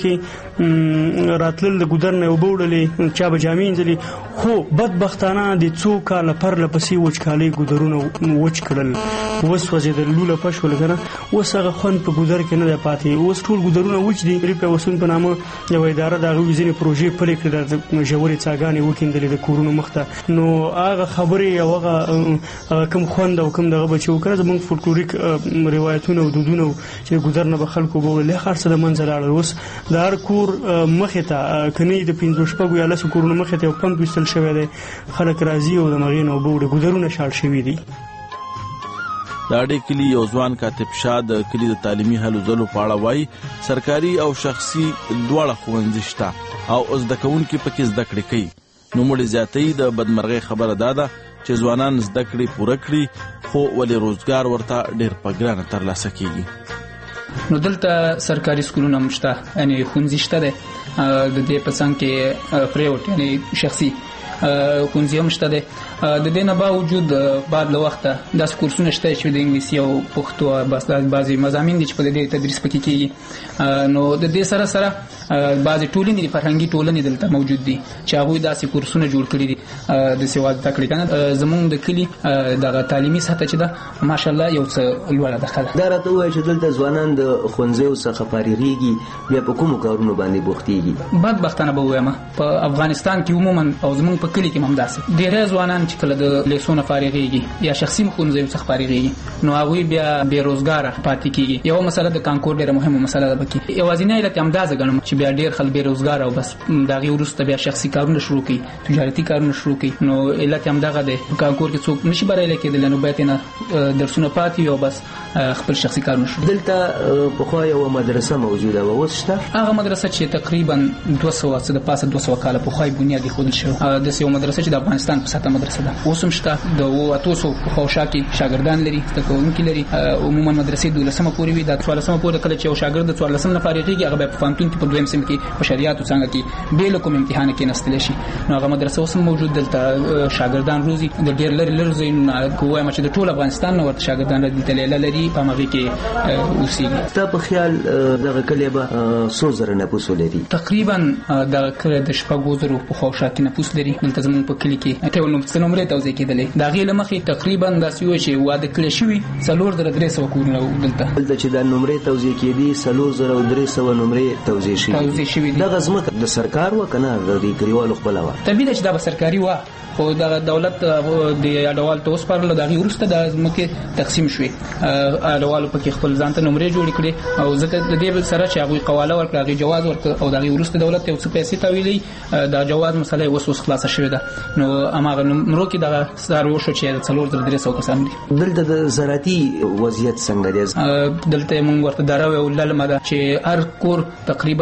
کې راتلل د ګودر نه وبوړلې چا به جامې انځلې. خو بدبختانه د څو کال پر لپسې وچکالۍ ګودرونه وچ کړل وسوځېدل لوله پښول کنه. اوس هغه خوند په ګودر کې نه دی پاتې. اوس ټول ګودرونه وچ دي. ریپه وسون په نامه یو اداره د هغوی ځینې پروژې پلې کړې د ژورې څاګانې وکیندلې د کورونو مخته نو هغه خبرې او هغه کوم خوند او کوم دغه به چې وکړه زموږ فولکلوریک روایتونه او دودونه چې ګذر نه به خلکو به له هر څه د منځه لاړل. اوس د هر کور مخې ته کني د 15 شپږو یا 10 کورونو مخې ته یو پمپ ویستل شوی دی خلک راځي او د مغې نه اوبه وړي ګذرونه شاړ شوي دي. د اډې کلی یو ځوان کاتب شاه د کلی د تعلیمي هلو ځلو په اړه وایي سرکاري او شخصي دواړه ښوونځي شته او زده کوونکي پکې زده کړې کوي. نوموړي زیاتوي د بدمرغۍ خبره دا ده چې ځوانان زده کړې پوره کړي خو ولې روزګار ورته ډېر په ګرانه ترلاسه کیږي. نو دلته سرکاري سکولونه هم شته یعنې ښوونځي شته دی د دې په څنګ کې پریوټ یعنې شخصي ښوونځي هم شته دی. د دې نه باوجود بعد له وخته داسې کورسونه شته چې د انګلیسي او پښتو بعضې مضامین دي چې په دې تدریس پکې کېږي. نو د دې سره سره بعضې ټولنې دي فرهنګي ټولنې دلته موجود دي چې هغوی داسې کورسونه جوړ کړي دي د سواد زده کړې کنه. زمونږ د کلي دغه تعلیمي سطح چې ده ماشاءالله یو څه لوړه ده. دا راته ووایه چې دلته ځوانان د ښوونځیو څخه فارغېږي بیا په کومو کارونو باندې بوختېږي؟ بدبختانه به ووایم په افغانستان کې عموما او زمونږ په کلي کې هم داسې ډېری ځوانان چې کله د لیسونه فارغېږي یا شخصي ښوونځیو څخه فارغېږي نو هغوی بیا بېروزګاره پاتې کېږي. یوه مسله د کانکور ډېره مهمه مسله ده پکې. یوازینی علت یې همدا زه ګڼم چې بیا ډېر خلک بېروزګاره او بس د هغې وروسته بیا شخصي کارونه شروع کوي تجارتي کارونه شروع کوي. نو علت یې همدغه دی په کانکور کې څوک نشي بریالی کېدلی نو باید یې نه درسونه پاتې وي او بس خپل شخصي کارونه شروع. دلته پخوا یوه مدرسه موجوده وه اوس شته؟ هغه مدرسه چې تقریبا 200 څه د پاسه 200 کاله پخوا یې بنیاد ایښودل شوی داسې یوه مدرسه چې د افغانستان په سطحه مدرسه ده اوس هم شته. د 800 پخوا شا کې شاګردان لري زده کوونکي لري. عموما مدرسې 12مه پورې وي د 14مه پورې کله چې یو شاګرد د 14 نه فارغېږي هغه بیا په پوهنتون کې په دویم سیم کې په شریعتو څانګه کې بې له کوم امتحان کېناستلی شي. نو هغه مدرسه اوس هم موجود دلته شاګردان روزي د ډېر لرې ځایونو وایم چې د ټول افغانستان نه ورته شاګردان دلته لیله لري په همغې کې اوسېږي. ستا په خیال دغه کلی به څو زره نفوس ولري؟ تقریبا دغه کلی د 6,000 په خوا شا کې نفوس لري. دلته زموږ په کلي کې ته نومرې توضیح کېدلی د هغې له مخې تقریبا داسې وایي چې واده کړی شوي 4,300 کورونه دلته چې دا نومرې توضیح کېدي 4,300 نومرې توضیح شوي دي. دغه ځمکه د سرکار وه که نه د دې کلیوالو خپله وه؟ طبیعي ده چې دا به سرکاري وه خو د دولت د اډوال ته وسپارله. د هغې وروسته د ځمکې تقسیم شوې اډوالو پکې خپل ځان ته نومرې جوړې کړې او ځکه د دې سره چې هغوی قواله ورکړه هغې جواز ورکړه او د هغې وروسته دولت یو څه پیسې تاویلوي د جواز مسله یې اوس خلاصه شوې ده. نو هماغه نومرو کې دغه څاروي وشو چې 4,300 کسان دي. دلته د زراعتي وضعیت څنګه دی؟ دلته موږ ورته دره او للمه ده چې هر کور تقریبا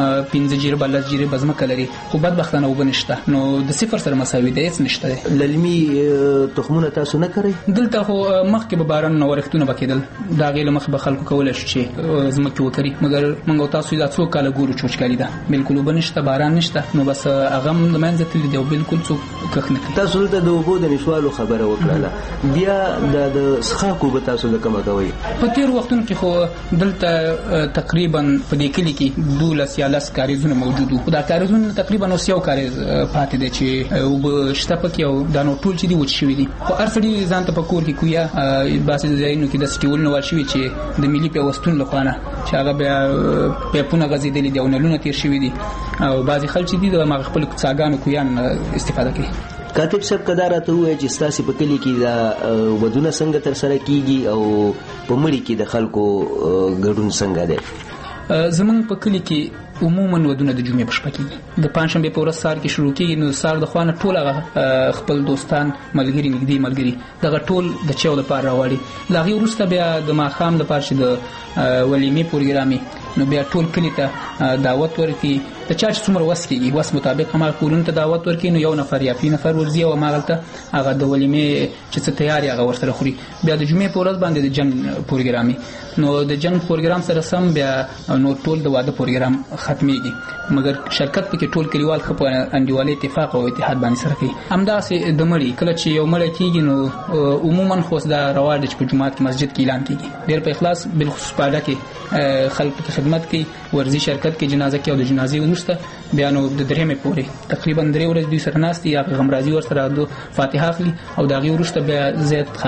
15 جریبه 10 جریبه ځمکه لري خو بدبختانه اوبه نشته نو د صفر سره مساوي دی هېڅ نشته دی. للمي تخمونه تاسو نه کرئ؟ دلته خو مخکې به باران نه ورښتونه به کېدل د هغې له مخې به خلکو کولی شو چې ځمکې وکري مګر موږ او تاسو دا څو کاله ګورو چې وچکالي ده بلکل اوبه نشته باران نشته نو بس هغه هم له منځه تللي دی او بلکل څوک کښ نه کوي. تاسو دلته د اوبو د نشوالو خبره وکړله بیا د څښاک اوبه تاسو د کومه کوئ؟ په تېرو وختونو کې خو دلته تقریبا په دې کلي کې 12 یا 10 کاریزونه موجود وو. دا کاریزونه تقریبا اوس یو کاریز پاتې دی چې اوبه شته پکې او دا نو ټول چې دي وچ شوي دي. خو هر سړي ځان ته په کور کې کویا باسي ځایونو کې داسې ټیولونه وال شوي چې د ملي پیوستون لخوا نه چې هغه بیا پیپونه غځېدلي دي او نلونه تېر شوي دي او بعضې خلک چې دي د هماغه خپلو څاګانو کویان استفاده کوي. کاتب صاحب که دا راته ووایي چې ستاسې په کلي کې دا ودونه څنګه ترسره کېږي او په مړي کې د خلکو ګډون څنګه دی؟ زمونږ په کلي کې عموما ودونه د جمعې په شپه کېږي. د پنجشنبې په ورځ سهار کې شروع کېږي نو سهار د خوا نه ټول هغه خپل دوستان ملګري نږدې ملګري دغه ټول د چایو لپاره راوړي. له هغې وروسته بیا د ماښام لپاره چې د ولیمې پروګرام نو بیا ټول کلي ته دعوت ورکړي د چا چې څومره وس کېږي وس مطابق هماغه کورونو ته دعوت ورکړي نو 1 نفر یا 2 نفر ورځي او هماغلته هغه د ولیمې چې څه تیاري هغه ورسره خوري. بیا د جمعې په ورځ باندې د جنګ پروګرام نو د جنګ پروګرام سره سم بیا نو ټول د واده پروګرام ختمېږي مګر شرکت پکې ټول کلیوال ښه په انډیوالي اتفاق او اتحاد باندې سره کوي. همداسې د مړي کله چې یو مړی کېږي نو عموما خو دا رواج دی چې په جومات کې مسجد کې اعلان کېږي ډېر په اخلاص بالخصوص په اډه کې خلک پکې خدمت کوي ورځي شرکت کې جنازه کې او د جنازې وروسته بیا نو د درېمې پورې تقریبا 3 ورځې دوی سره ناست دي هغه غمرازي ورسره د فاتحه اخلي او د هغې وروسته بیا زیات خلک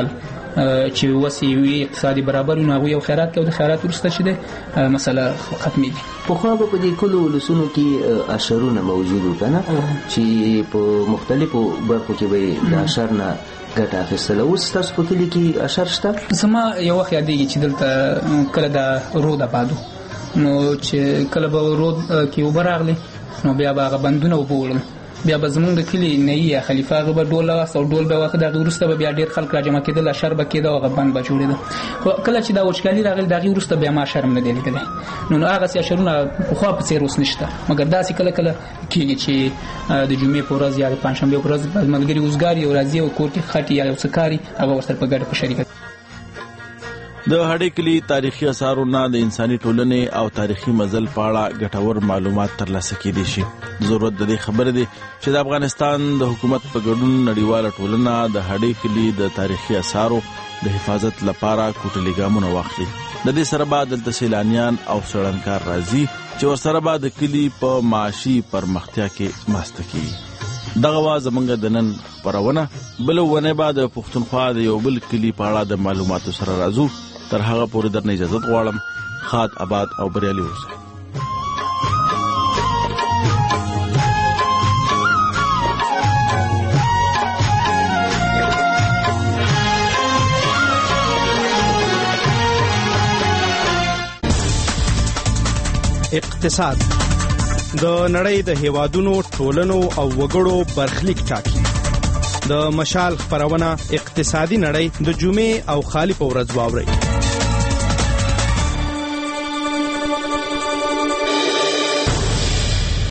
چې وسی وي اقتصادي برابرونه هغه یو خیرات کوي، د خیرات وروسته چې د مسله ختميږي. په خو په دې کلو ولسونو کې اشرونه موجود کنه چې په مختلفو برخو کې به د اشر نه ګټه اخیستل. اوس تاسو په کلی کې اشر شته؟ زما یو وخت یادېږي چې دلته کله د رود آبادو نو چې کله به رود کې وبراغلی نو بیا به هغه بندونه وبولم، بیا به زمونږ د کلی نه خلیفه هغه به ډول او ډول به واخد هغه وروسته به بیا ډیر خلک راجمع کېدل، اشر به کېده او هغه بند به جوړېده. خو کله چې دا وچکالي راغله دغه وروسته بیا ما شرم نه دی لیدلی، نو هغه اشرونه خو په څیر اوس نشته، مګر داسې کله کله کېږي چې د جمعې په ورځ یا د پنځشنبې په ورځ ملګري وزګاری او راځي او کوټي خټي یا یو څکاري هغه ورسره په ګډه په شریکه. د هډې کلی تاریخي اثارونه د انساني ټولنې او تاریخي مزل په اړه ګټور معلومات ترلاسه کېدای شي. ضرورت د دې خبرې دی چې د افغانستان د حکومت په ګډون نړیواله ټولنه د هډې کلی د تاریخي اثارو د حفاظت لپاره کوټلي ګامونه واخلي. د دې سره به دلته سیلانیان او څېړنکار راځي چې ورسره به د کلی په معاشي پرمختیا کې مرسته کوي. دغه وا زمونږ د نن خپرونه. بل ونه بعد پښتونخوا د یو بل کلی په اړه د معلوماتو سره راځو. تر هغه پورې درنه اجازه غواړم. خاد آباد او بریالي اوسئ. اقتصاد د نړۍ د هیوادونو ټولنو او وګړو برخلیک ټاکي. د مشال خبرونه اقتصادي نړۍ د جمعې او خالی په ورځ واوري.